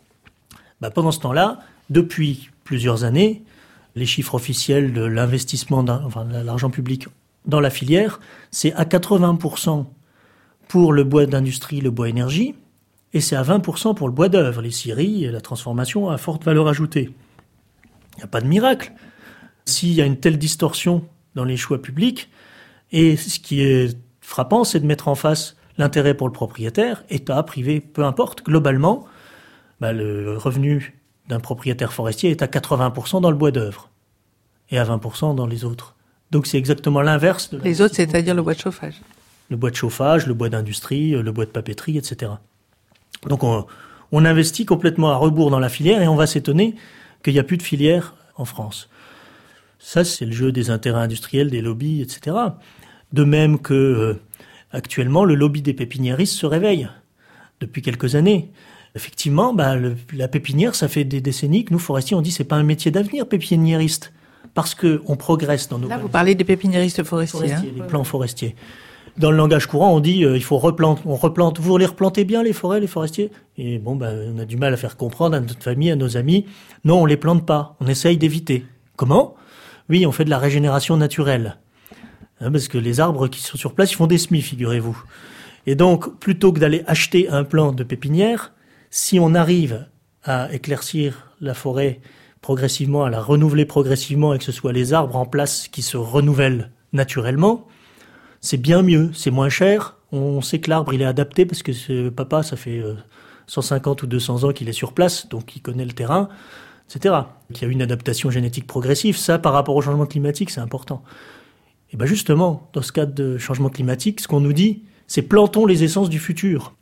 Bah, pendant ce temps-là, depuis plusieurs années, les chiffres officiels de l'investissement, enfin, de l'argent public dans la filière, c'est à quatre-vingts pour cent pour le bois d'industrie, le bois énergie, et c'est à vingt pour cent pour le bois d'œuvre, les scieries et la transformation à forte valeur ajoutée. Il n'y a pas de miracle. S'il y a une telle distorsion dans les choix publics, et ce qui est frappant, c'est de mettre en face l'intérêt pour le propriétaire, État, privé, peu importe, globalement, bah, le revenu d'un propriétaire forestier est à quatre-vingts pour cent dans le bois d'œuvre, et à vingt pour cent dans les autres. Donc c'est exactement l'inverse. De les autres, c'est-à-dire le bois de chauffage. Le bois de chauffage, le bois d'industrie, le bois de papeterie, et cetera. Donc on, on investit complètement à rebours dans la filière, et on va s'étonner qu'il n'y a plus de filière en France. Ça, c'est le jeu des intérêts industriels, des lobbies, et cetera. De même que, euh, actuellement, le lobby des pépiniéristes se réveille depuis quelques années. Effectivement, bah, le, la pépinière, ça fait des décennies que nous, forestiers, on dit que c'est pas un métier d'avenir, pépiniériste, parce qu'on progresse dans nos... Là, vous parlez des pépiniéristes forestiers. forestiers hein. Les plans forestiers. Dans le langage courant, on dit euh, il faut replanter, on replante. Vous les replantez bien les forêts, les forestiers. Et bon, ben, on a du mal à faire comprendre à notre famille, à nos amis. Non, on les plante pas. On essaye d'éviter. Comment ? Oui, on fait de la régénération naturelle, hein, parce que les arbres qui sont sur place, ils font des semis, figurez-vous. Et donc, plutôt que d'aller acheter un plan de pépinière, si on arrive à éclaircir la forêt progressivement, à la renouveler progressivement, et que ce soit les arbres en place qui se renouvellent naturellement, c'est bien mieux, c'est moins cher. On sait que l'arbre, il est adapté parce que ce papa, ça fait cent cinquante ou deux cents ans qu'il est sur place, donc il connaît le terrain, et cetera. Il y a une adaptation génétique progressive. Ça, par rapport au changement climatique, c'est important. Et bien justement, dans ce cadre de changement climatique, ce qu'on nous dit, c'est plantons les essences du futur.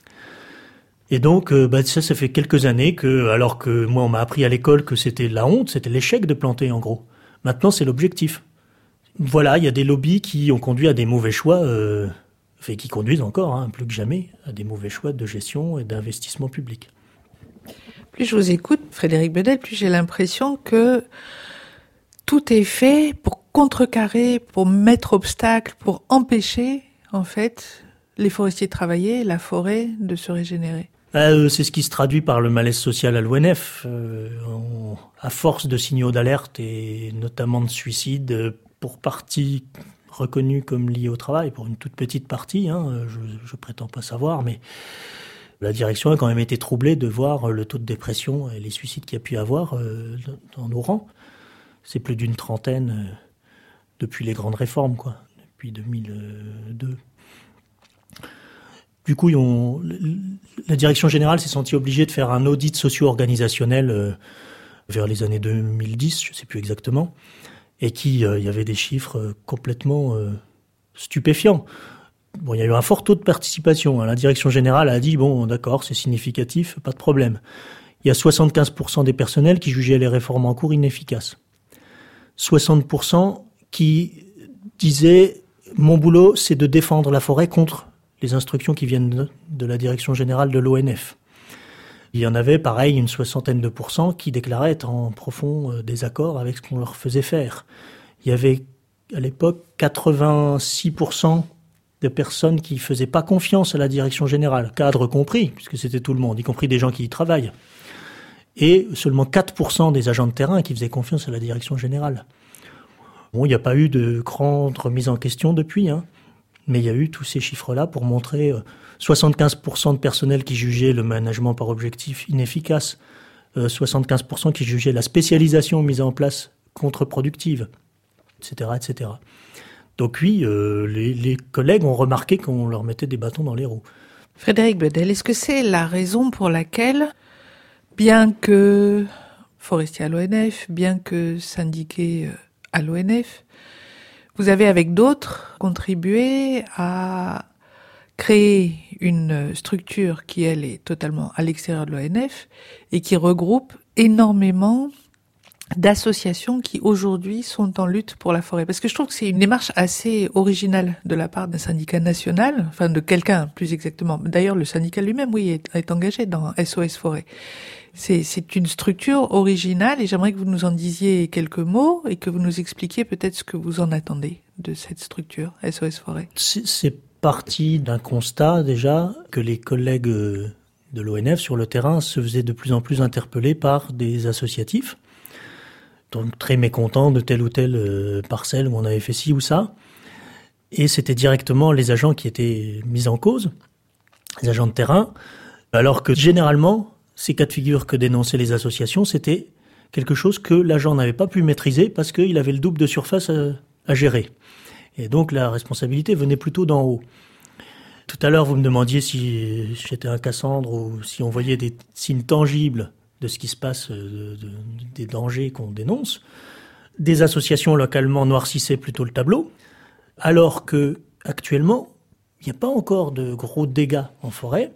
Et donc, euh, bah, ça, ça fait quelques années que, alors que moi, on m'a appris à l'école que c'était la honte, c'était l'échec de planter, en gros. Maintenant, c'est l'objectif. Voilà, il y a des lobbies qui ont conduit à des mauvais choix, euh, enfin, qui conduisent encore, hein, plus que jamais, à des mauvais choix de gestion et d'investissement public. Plus je vous écoute, Frédéric Bedel, plus j'ai l'impression que tout est fait pour contrecarrer, pour mettre obstacle, pour empêcher, en fait, les forestiers de travailler, la forêt de se régénérer. Euh, c'est ce qui se traduit par le malaise social à l'O N F. Euh, on, à force de signaux d'alerte et notamment de suicides, pour partie reconnue comme liée au travail, pour une toute petite partie, hein, je, je prétends pas savoir, mais la direction a quand même été troublée de voir le taux de dépression et les suicides qu'il y a pu y avoir euh, dans nos rangs. C'est plus d'une trentaine euh, depuis les grandes réformes, quoi, depuis deux mille deux. Du coup, on, la direction générale s'est sentie obligée de faire un audit socio-organisationnel euh, vers les années deux mille dix, je ne sais plus exactement, et qui, euh, il y avait des chiffres euh, complètement euh, stupéfiants. Bon, il y a eu un fort taux de participation. Hein. La direction générale a dit, bon, d'accord, c'est significatif, pas de problème. Il y a soixante-quinze pour cent des personnels qui jugeaient les réformes en cours inefficaces. soixante pour cent qui disaient, mon boulot, c'est de défendre la forêt contre les instructions qui viennent de, de la direction générale de l'O N F. Il y en avait, pareil, une soixantaine de pourcents qui déclaraient être en profond euh, désaccord avec ce qu'on leur faisait faire. Il y avait, à l'époque, quatre-vingt-six pour cent de personnes qui faisaient pas confiance à la direction générale, cadres compris, puisque c'était tout le monde, y compris des gens qui y travaillent. Et seulement quatre pour cent des agents de terrain qui faisaient confiance à la direction générale. Bon, il n'y a pas eu de grande remise en question depuis, hein, mais il y a eu tous ces chiffres-là pour montrer euh, soixante-quinze pour cent de personnel qui jugeait le management par objectif inefficace, euh, soixante-quinze pour cent qui jugeaient la spécialisation mise en place contre-productive, et cetera, et cetera. Donc oui, euh, les, les collègues ont remarqué qu'on leur mettait des bâtons dans les roues. Frédéric Bedel, est-ce que c'est la raison pour laquelle, bien que forestier à l'O N F, bien que syndiqué à l'O N F, vous avez avec d'autres contribué à créer une structure qui, elle, est totalement à l'extérieur de l'O N F et qui regroupe énormément d'associations qui aujourd'hui sont en lutte pour la forêt. Parce que je trouve que c'est une démarche assez originale de la part d'un syndicat national, enfin de quelqu'un plus exactement. D'ailleurs, le syndicat lui-même, oui, est, est engagé dans S O S Forêt. C'est, c'est une structure originale et j'aimerais que vous nous en disiez quelques mots et que vous nous expliquiez peut-être ce que vous en attendez de cette structure S O S Forêt. C'est, c'est parti d'un constat déjà que les collègues de l'O N F sur le terrain se faisaient de plus en plus interpeller par des associatifs, donc très mécontents de telle ou telle euh, parcelle où on avait fait ci ou ça. Et c'était directement les agents qui étaient mis en cause, les agents de terrain, alors que généralement, ces cas de figure que dénonçaient les associations, c'était quelque chose que l'agent n'avait pas pu maîtriser parce qu'il avait le double de surface à, à gérer. Et donc la responsabilité venait plutôt d'en haut. Tout à l'heure, vous me demandiez si j'étais un Cassandre ou si on voyait des signes tangibles de ce qui se passe, de, de, des dangers qu'on dénonce. Des associations localement noircissaient plutôt le tableau, alors que actuellement, il n'y a pas encore de gros dégâts en forêt,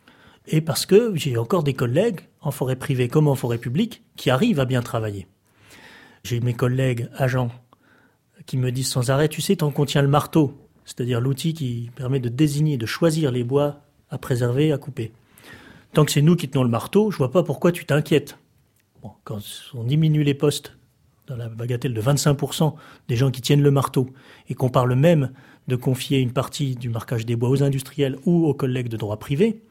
et parce que j'ai encore des collègues, en forêt privée comme en forêt publique, qui arrivent à bien travailler. J'ai mes collègues agents qui me disent sans arrêt, tu sais, tant qu'on tient le marteau, c'est-à-dire l'outil qui permet de désigner, de choisir les bois à préserver, à couper. Tant que c'est nous qui tenons le marteau, je vois pas pourquoi tu t'inquiètes. Bon, quand on diminue les postes dans la bagatelle de vingt-cinq pour cent des gens qui tiennent le marteau et qu'on parle même de confier une partie du marquage des bois aux industriels ou aux collègues de droit privé,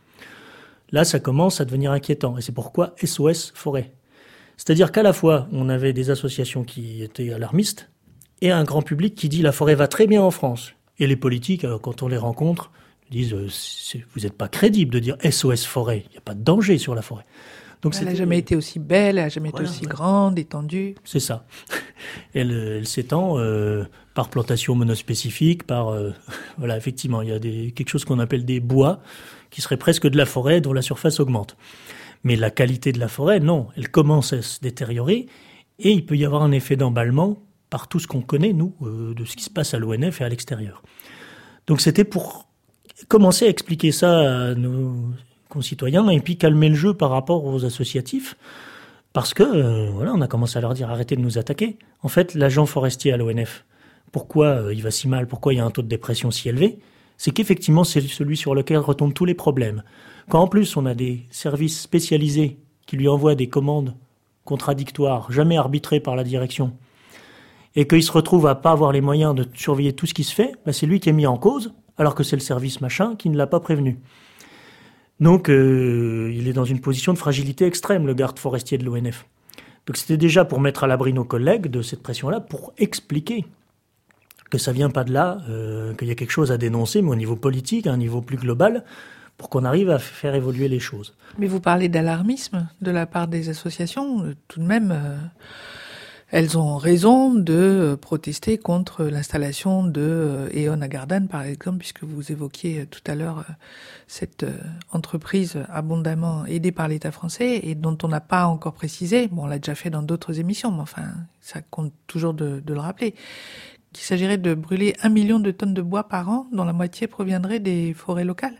là ça commence à devenir inquiétant. Et c'est pourquoi S O S Forêt. C'est-à-dire qu'à la fois on avait des associations qui étaient alarmistes et un grand public qui dit la forêt va très bien en France. Et les politiques, alors, quand on les rencontre, disent euh, vous n'êtes pas crédible de dire S O S Forêt, il n'y a pas de danger sur la forêt. Donc elle n'a jamais été aussi belle, elle n'a jamais voilà, été aussi ouais. grande, étendue. C'est ça. Elle, elle s'étend euh, par plantation monospécifique, par euh, voilà, effectivement, il y a des, quelque chose qu'on appelle des bois qui seraient presque de la forêt dont la surface augmente. Mais la qualité de la forêt, non, elle commence à se détériorer et il peut y avoir un effet d'emballement par tout ce qu'on connaît, nous, euh, de ce qui se passe à l'O N F et à l'extérieur. Donc c'était pour commencer à expliquer ça à nos concitoyens et puis calmer le jeu par rapport aux associatifs parce que euh, voilà, on a commencé à leur dire arrêtez de nous attaquer. En fait, l'agent forestier à l'O N F, pourquoi euh, il va si mal, pourquoi il y a un taux de dépression si élevé, c'est qu'effectivement c'est celui sur lequel retombent tous les problèmes. Quand en plus on a des services spécialisés qui lui envoient des commandes contradictoires, jamais arbitrées par la direction, et qu'il se retrouve à pas avoir les moyens de surveiller tout ce qui se fait, ben c'est lui qui est mis en cause, alors que c'est le service machin qui ne l'a pas prévenu. Donc euh, il est dans une position de fragilité extrême, le garde forestier de l'O N F. Donc c'était déjà pour mettre à l'abri nos collègues de cette pression-là, pour expliquer que ça vient pas de là, euh, qu'il y a quelque chose à dénoncer, mais au niveau politique, à un niveau plus global, pour qu'on arrive à faire évoluer les choses. Mais vous parlez d'alarmisme de la part des associations, tout de même... Euh... Elles ont raison de protester contre l'installation de E.ON à Gardanne, par exemple, puisque vous évoquiez tout à l'heure cette entreprise abondamment aidée par l'État français et dont on n'a pas encore précisé, bon, on l'a déjà fait dans d'autres émissions, mais enfin, ça compte toujours de, de le rappeler, qu'il s'agirait de brûler un million de tonnes de bois par an, dont la moitié proviendrait des forêts locales.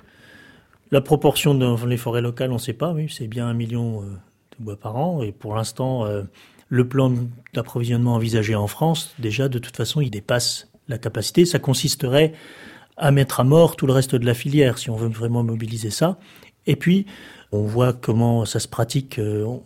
La proportion dans les forêts locales, on ne sait pas, oui, c'est bien un million de bois par an, et pour l'instant... Euh Le plan d'approvisionnement envisagé en France, déjà, de toute façon, il dépasse la capacité. Ça consisterait à mettre à mort tout le reste de la filière, si on veut vraiment mobiliser ça. Et puis, on voit comment ça se pratique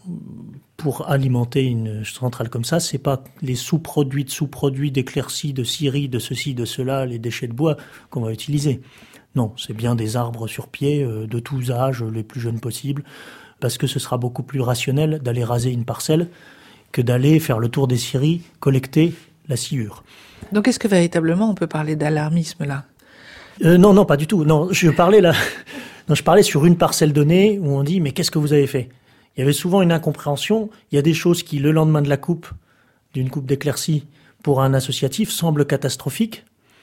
pour alimenter une centrale comme ça. C'est pas les sous-produits de sous-produits d'éclaircies, de scieries, de ceci, de cela, les déchets de bois qu'on va utiliser. Non, c'est bien des arbres sur pied, de tous âges, les plus jeunes possibles, parce que ce sera beaucoup plus rationnel d'aller raser une parcelle que d'aller faire le tour des scieries, collecter la sciure. Donc est-ce que véritablement on peut parler d'alarmisme là ? euh, Non, non, pas du tout. Non, je parlais là, non, je parlais sur une parcelle donnée où on dit mais qu'est-ce que vous avez fait ? Il y avait souvent une incompréhension. Il y a des choses qui, le lendemain de la coupe, d'une coupe d'éclaircie, pour un associatif, semblent catastrophiques,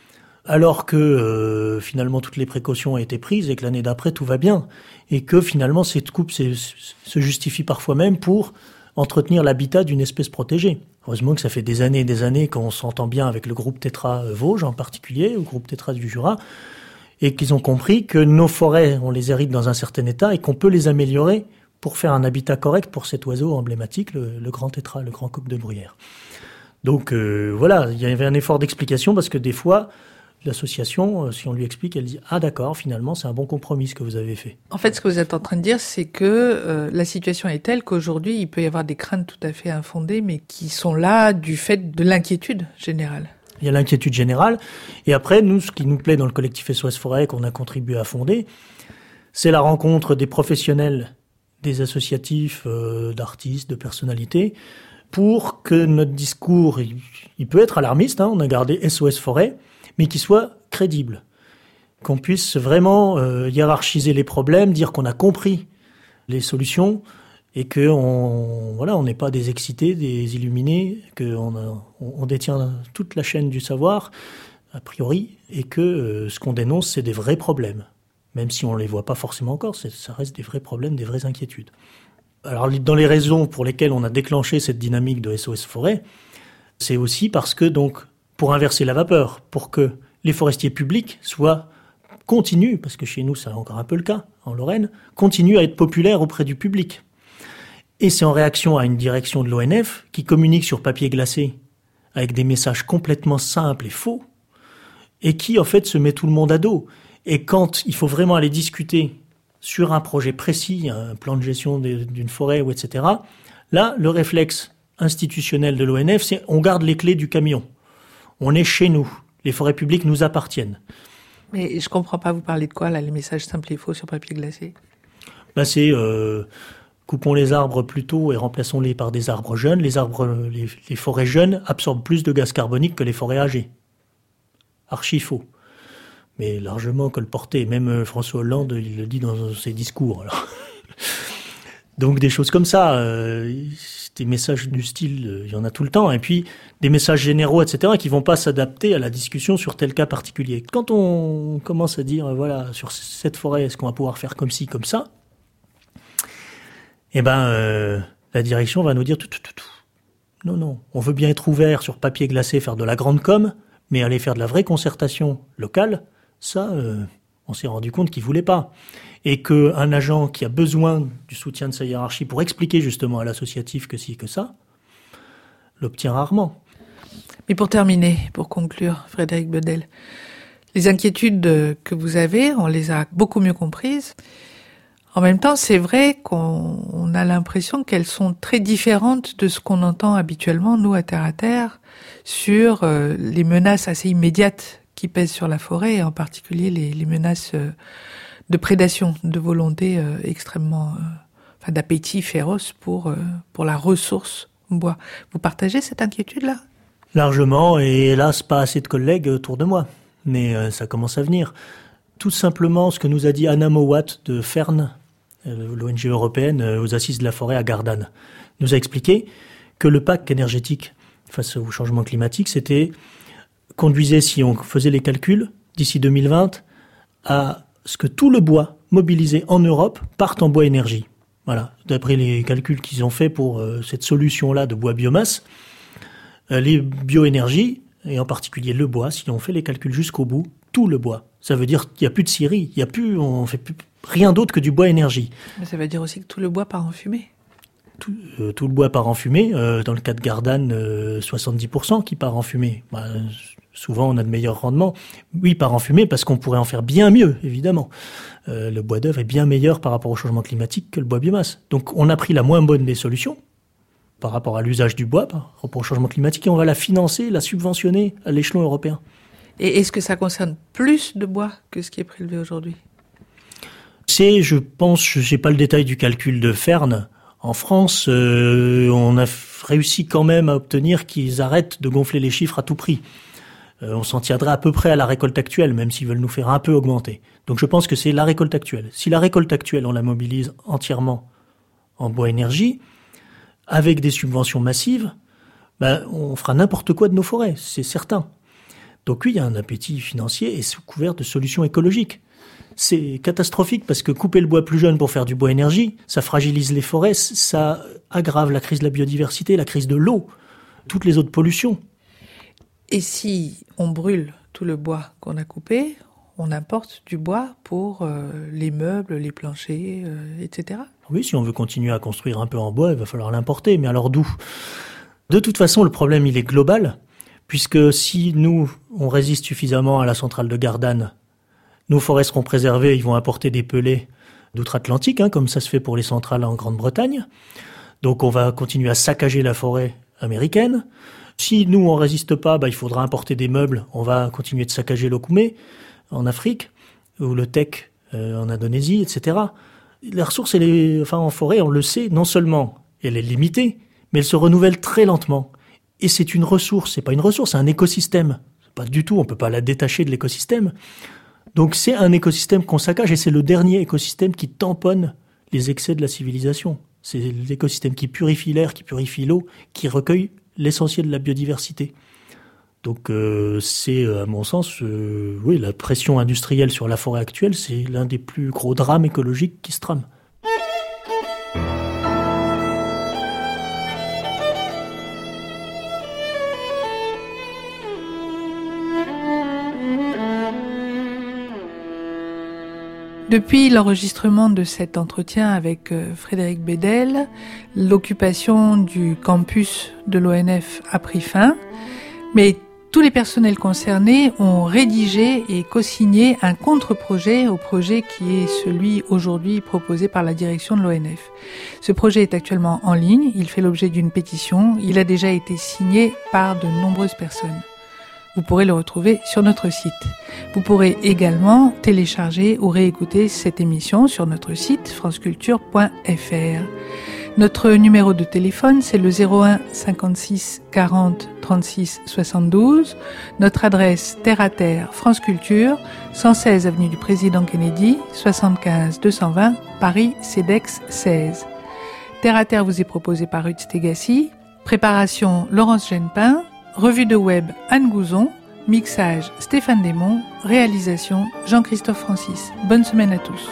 alors que euh, finalement toutes les précautions ont été prises et que l'année d'après tout va bien, et que finalement cette coupe se justifie parfois même pour entretenir l'habitat d'une espèce protégée. Heureusement que ça fait des années et des années qu'on s'entend bien avec le groupe Tétra Vosges en particulier, le groupe Tétra du Jura, et qu'ils ont compris que nos forêts, on les hérite dans un certain état et qu'on peut les améliorer pour faire un habitat correct pour cet oiseau emblématique, le, le grand tétra, le grand coq de bruyère. Donc euh, voilà, il y avait un effort d'explication parce que des fois, l'association, si on lui explique, elle dit « Ah d'accord, finalement, c'est un bon compromis ce que vous avez fait. » En fait, ce que vous êtes en train de dire, c'est que euh, la situation est telle qu'aujourd'hui, il peut y avoir des craintes tout à fait infondées, mais qui sont là du fait de l'inquiétude générale. Il y a l'inquiétude générale. Et après, nous, ce qui nous plaît dans le collectif S O S Forêt, qu'on a contribué à fonder, c'est la rencontre des professionnels, des associatifs, euh, d'artistes, de personnalités, pour que notre discours, il, il peut être alarmiste, hein, on a gardé S O S Forêt, mais qu'il soit crédible. Qu'on puisse vraiment euh, hiérarchiser les problèmes, dire qu'on a compris les solutions, et que on, voilà, on n'est pas des excités, des illuminés, qu'on a, on détient toute la chaîne du savoir, a priori, et que euh, ce qu'on dénonce, c'est des vrais problèmes. Même si on ne les voit pas forcément encore, c'est, ça reste des vrais problèmes, des vraies inquiétudes. Alors, dans les raisons pour lesquelles on a déclenché cette dynamique de S O S Forêt, c'est aussi parce que, donc, pour inverser la vapeur, pour que les forestiers publics soient, continuent, parce que chez nous, c'est encore un peu le cas, en Lorraine, continuent à être populaires auprès du public. Et c'est en réaction à une direction de l'O N F qui communique sur papier glacé avec des messages complètement simples et faux, et qui, en fait, se met tout le monde à dos. Et quand il faut vraiment aller discuter sur un projet précis, un plan de gestion d'une forêt, ou et cetera, là, le réflexe institutionnel de l'O N F, c'est on garde les clés du camion. On est chez nous. Les forêts publiques nous appartiennent. Mais je comprends pas, vous parlez de quoi, là, les messages simples et faux sur papier glacé ? Ben, c'est euh, coupons les arbres plus tôt et remplaçons-les par des arbres jeunes. Les arbres, les, les forêts jeunes absorbent plus de gaz carbonique que les forêts âgées. Archi faux. Mais largement colporté. Même François Hollande, il le dit dans ses discours. Alors. Donc des choses comme ça, euh, des messages du style, euh, il y en a tout le temps. Et puis des messages généraux, et cetera, qui vont pas s'adapter à la discussion sur tel cas particulier. Quand on commence à dire, euh, voilà, sur cette forêt, est-ce qu'on va pouvoir faire comme ci, comme ça ? Eh ben, euh, la direction va nous dire tout, tout, tout, tout. Non, non, on veut bien être ouvert sur papier glacé, faire de la grande com, mais aller faire de la vraie concertation locale, ça, euh, on s'est rendu compte qu'il voulait pas. Et qu'un agent qui a besoin du soutien de sa hiérarchie pour expliquer justement à l'associatif que si, que ça, l'obtient rarement. Mais pour terminer, pour conclure, Frédéric Bedel, les inquiétudes que vous avez, on les a beaucoup mieux comprises. En même temps, c'est vrai qu'on on a l'impression qu'elles sont très différentes de ce qu'on entend habituellement, nous, à Terre à Terre, sur euh, les menaces assez immédiates qui pèsent sur la forêt, et en particulier les, les menaces euh, de prédation, de volonté euh, extrêmement, euh, enfin d'appétit féroce pour euh, pour la ressource bois. Vous partagez cette inquiétude-là ? Largement, et hélas, pas assez de collègues autour de moi. Mais euh, ça commence à venir. Tout simplement, ce que nous a dit Anna Mowat de Fern, euh, l'O N G européenne euh, aux Assises de la forêt à Gardanne, nous a expliqué que le pacte énergétique face au changement climatique, c'était conduisait, si on faisait les calculs, d'ici deux mille vingt, à ce que tout le bois mobilisé en Europe parte en bois énergie. Voilà, d'après les calculs qu'ils ont fait pour euh, cette solution-là de bois biomasse, euh, les bioénergies, et en particulier le bois, si on fait les calculs jusqu'au bout, tout le bois. Ça veut dire qu'il n'y a plus de scierie, il y a plus, on fait plus, rien d'autre que du bois énergie. Mais ça veut dire aussi que tout le bois part en fumée. Tout, euh, tout le bois part en fumée. Euh, dans le cas de Gardanne, euh, soixante-dix pour cent qui part en fumée. Bah, souvent, on a de meilleurs rendements. Oui, part en fumée parce qu'on pourrait en faire bien mieux, évidemment. Euh, le bois d'œuvre est bien meilleur par rapport au changement climatique que le bois biomasse. Donc, on a pris la moins bonne des solutions par rapport à l'usage du bois, par rapport au changement climatique, et on va la financer, la subventionner à l'échelon européen. Et est-ce que ça concerne plus de bois que ce qui est prélevé aujourd'hui ? C'est, je pense, je n'ai pas le détail du calcul de Fern. En France, euh, on a f- réussi quand même à obtenir qu'ils arrêtent de gonfler les chiffres à tout prix. Euh, on s'en tiendra à peu près à la récolte actuelle, même s'ils veulent nous faire un peu augmenter. Donc je pense que c'est la récolte actuelle. Si la récolte actuelle, on la mobilise entièrement en bois énergie, avec des subventions massives, ben, on fera n'importe quoi de nos forêts, c'est certain. Donc oui, il y a un appétit financier et sous couvert de solutions écologiques. C'est catastrophique parce que couper le bois plus jeune pour faire du bois énergie, ça fragilise les forêts, ça aggrave la crise de la biodiversité, la crise de l'eau, toutes les autres pollutions. Et si on brûle tout le bois qu'on a coupé, on importe du bois pour euh, les meubles, les planchers, euh, et cetera. Oui, si on veut continuer à construire un peu en bois, il va falloir l'importer, mais alors d'où ? De toute façon, le problème, il est global, puisque si nous, on résiste suffisamment à la centrale de Gardanne, nos forêts seront préservées, ils vont apporter des pellets d'outre-Atlantique, hein, comme ça se fait pour les centrales en Grande-Bretagne. Donc on va continuer à saccager la forêt américaine. Si nous, on résiste pas, bah, il faudra importer des meubles. On va continuer de saccager l'Okoumé en Afrique, ou le teck euh, en Indonésie, et cetera. La ressource, elle est, enfin, en forêt, on le sait, non seulement elle est limitée, mais elle se renouvelle très lentement. Et c'est une ressource, c'est pas une ressource, c'est un écosystème. Pas du tout, on peut pas la détacher de l'écosystème. Donc c'est un écosystème qu'on saccage et c'est le dernier écosystème qui tamponne les excès de la civilisation. C'est l'écosystème qui purifie l'air, qui purifie l'eau, qui recueille l'essentiel de la biodiversité. Donc euh, c'est, à mon sens, euh, oui, la pression industrielle sur la forêt actuelle, c'est l'un des plus gros drames écologiques qui se trament. Depuis l'enregistrement de cet entretien avec Frédéric Bédel, l'occupation du campus de l'O N F a pris fin, mais tous les personnels concernés ont rédigé et co-signé un contre-projet au projet qui est celui aujourd'hui proposé par la direction de l'O N F. Ce projet est actuellement en ligne, il fait l'objet d'une pétition, il a déjà été signé par de nombreuses personnes. Vous pourrez le retrouver sur notre site. Vous pourrez également télécharger ou réécouter cette émission sur notre site franceculture point f r. Notre numéro de téléphone, c'est le zéro un cinquante-six quarante trente-six soixante-douze. Notre adresse terre à terre France Culture, cent seize avenue du Président Kennedy, soixante-quinze deux cent vingt, Paris, CEDEX seize. Terre à terre vous est proposé par Ruth Stegassi. Préparation Laurence Genepin. Revue de web Anne Gouzon, mixage Stéphane Desmond, réalisation Jean-Christophe Francis. Bonne semaine à tous.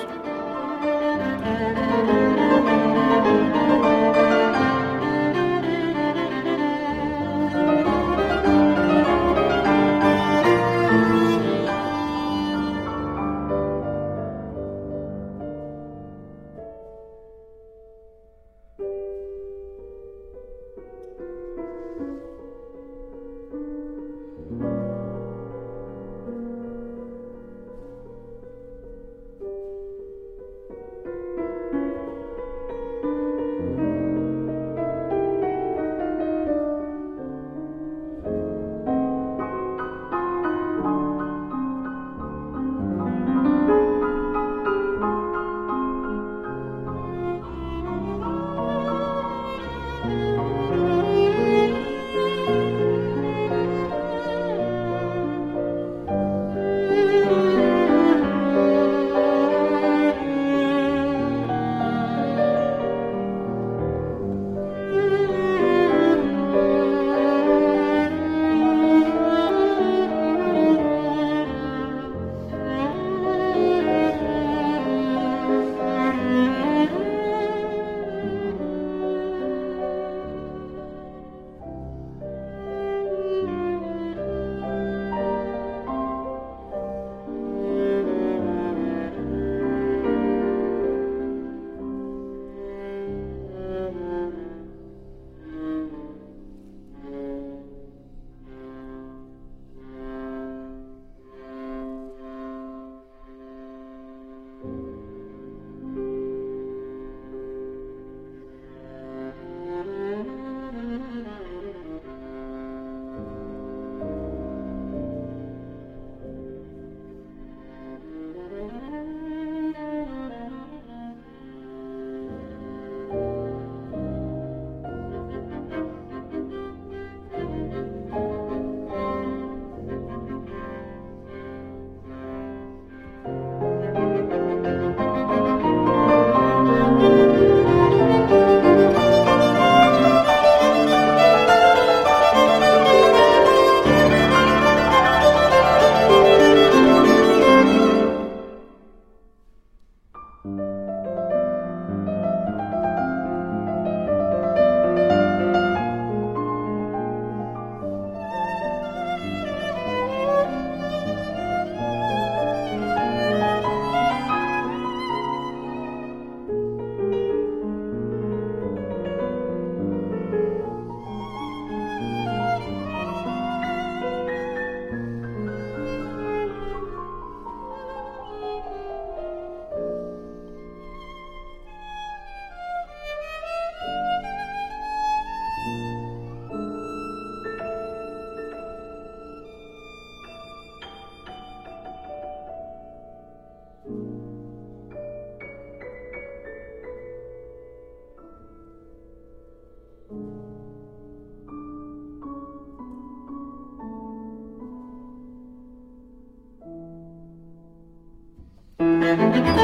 Thank you.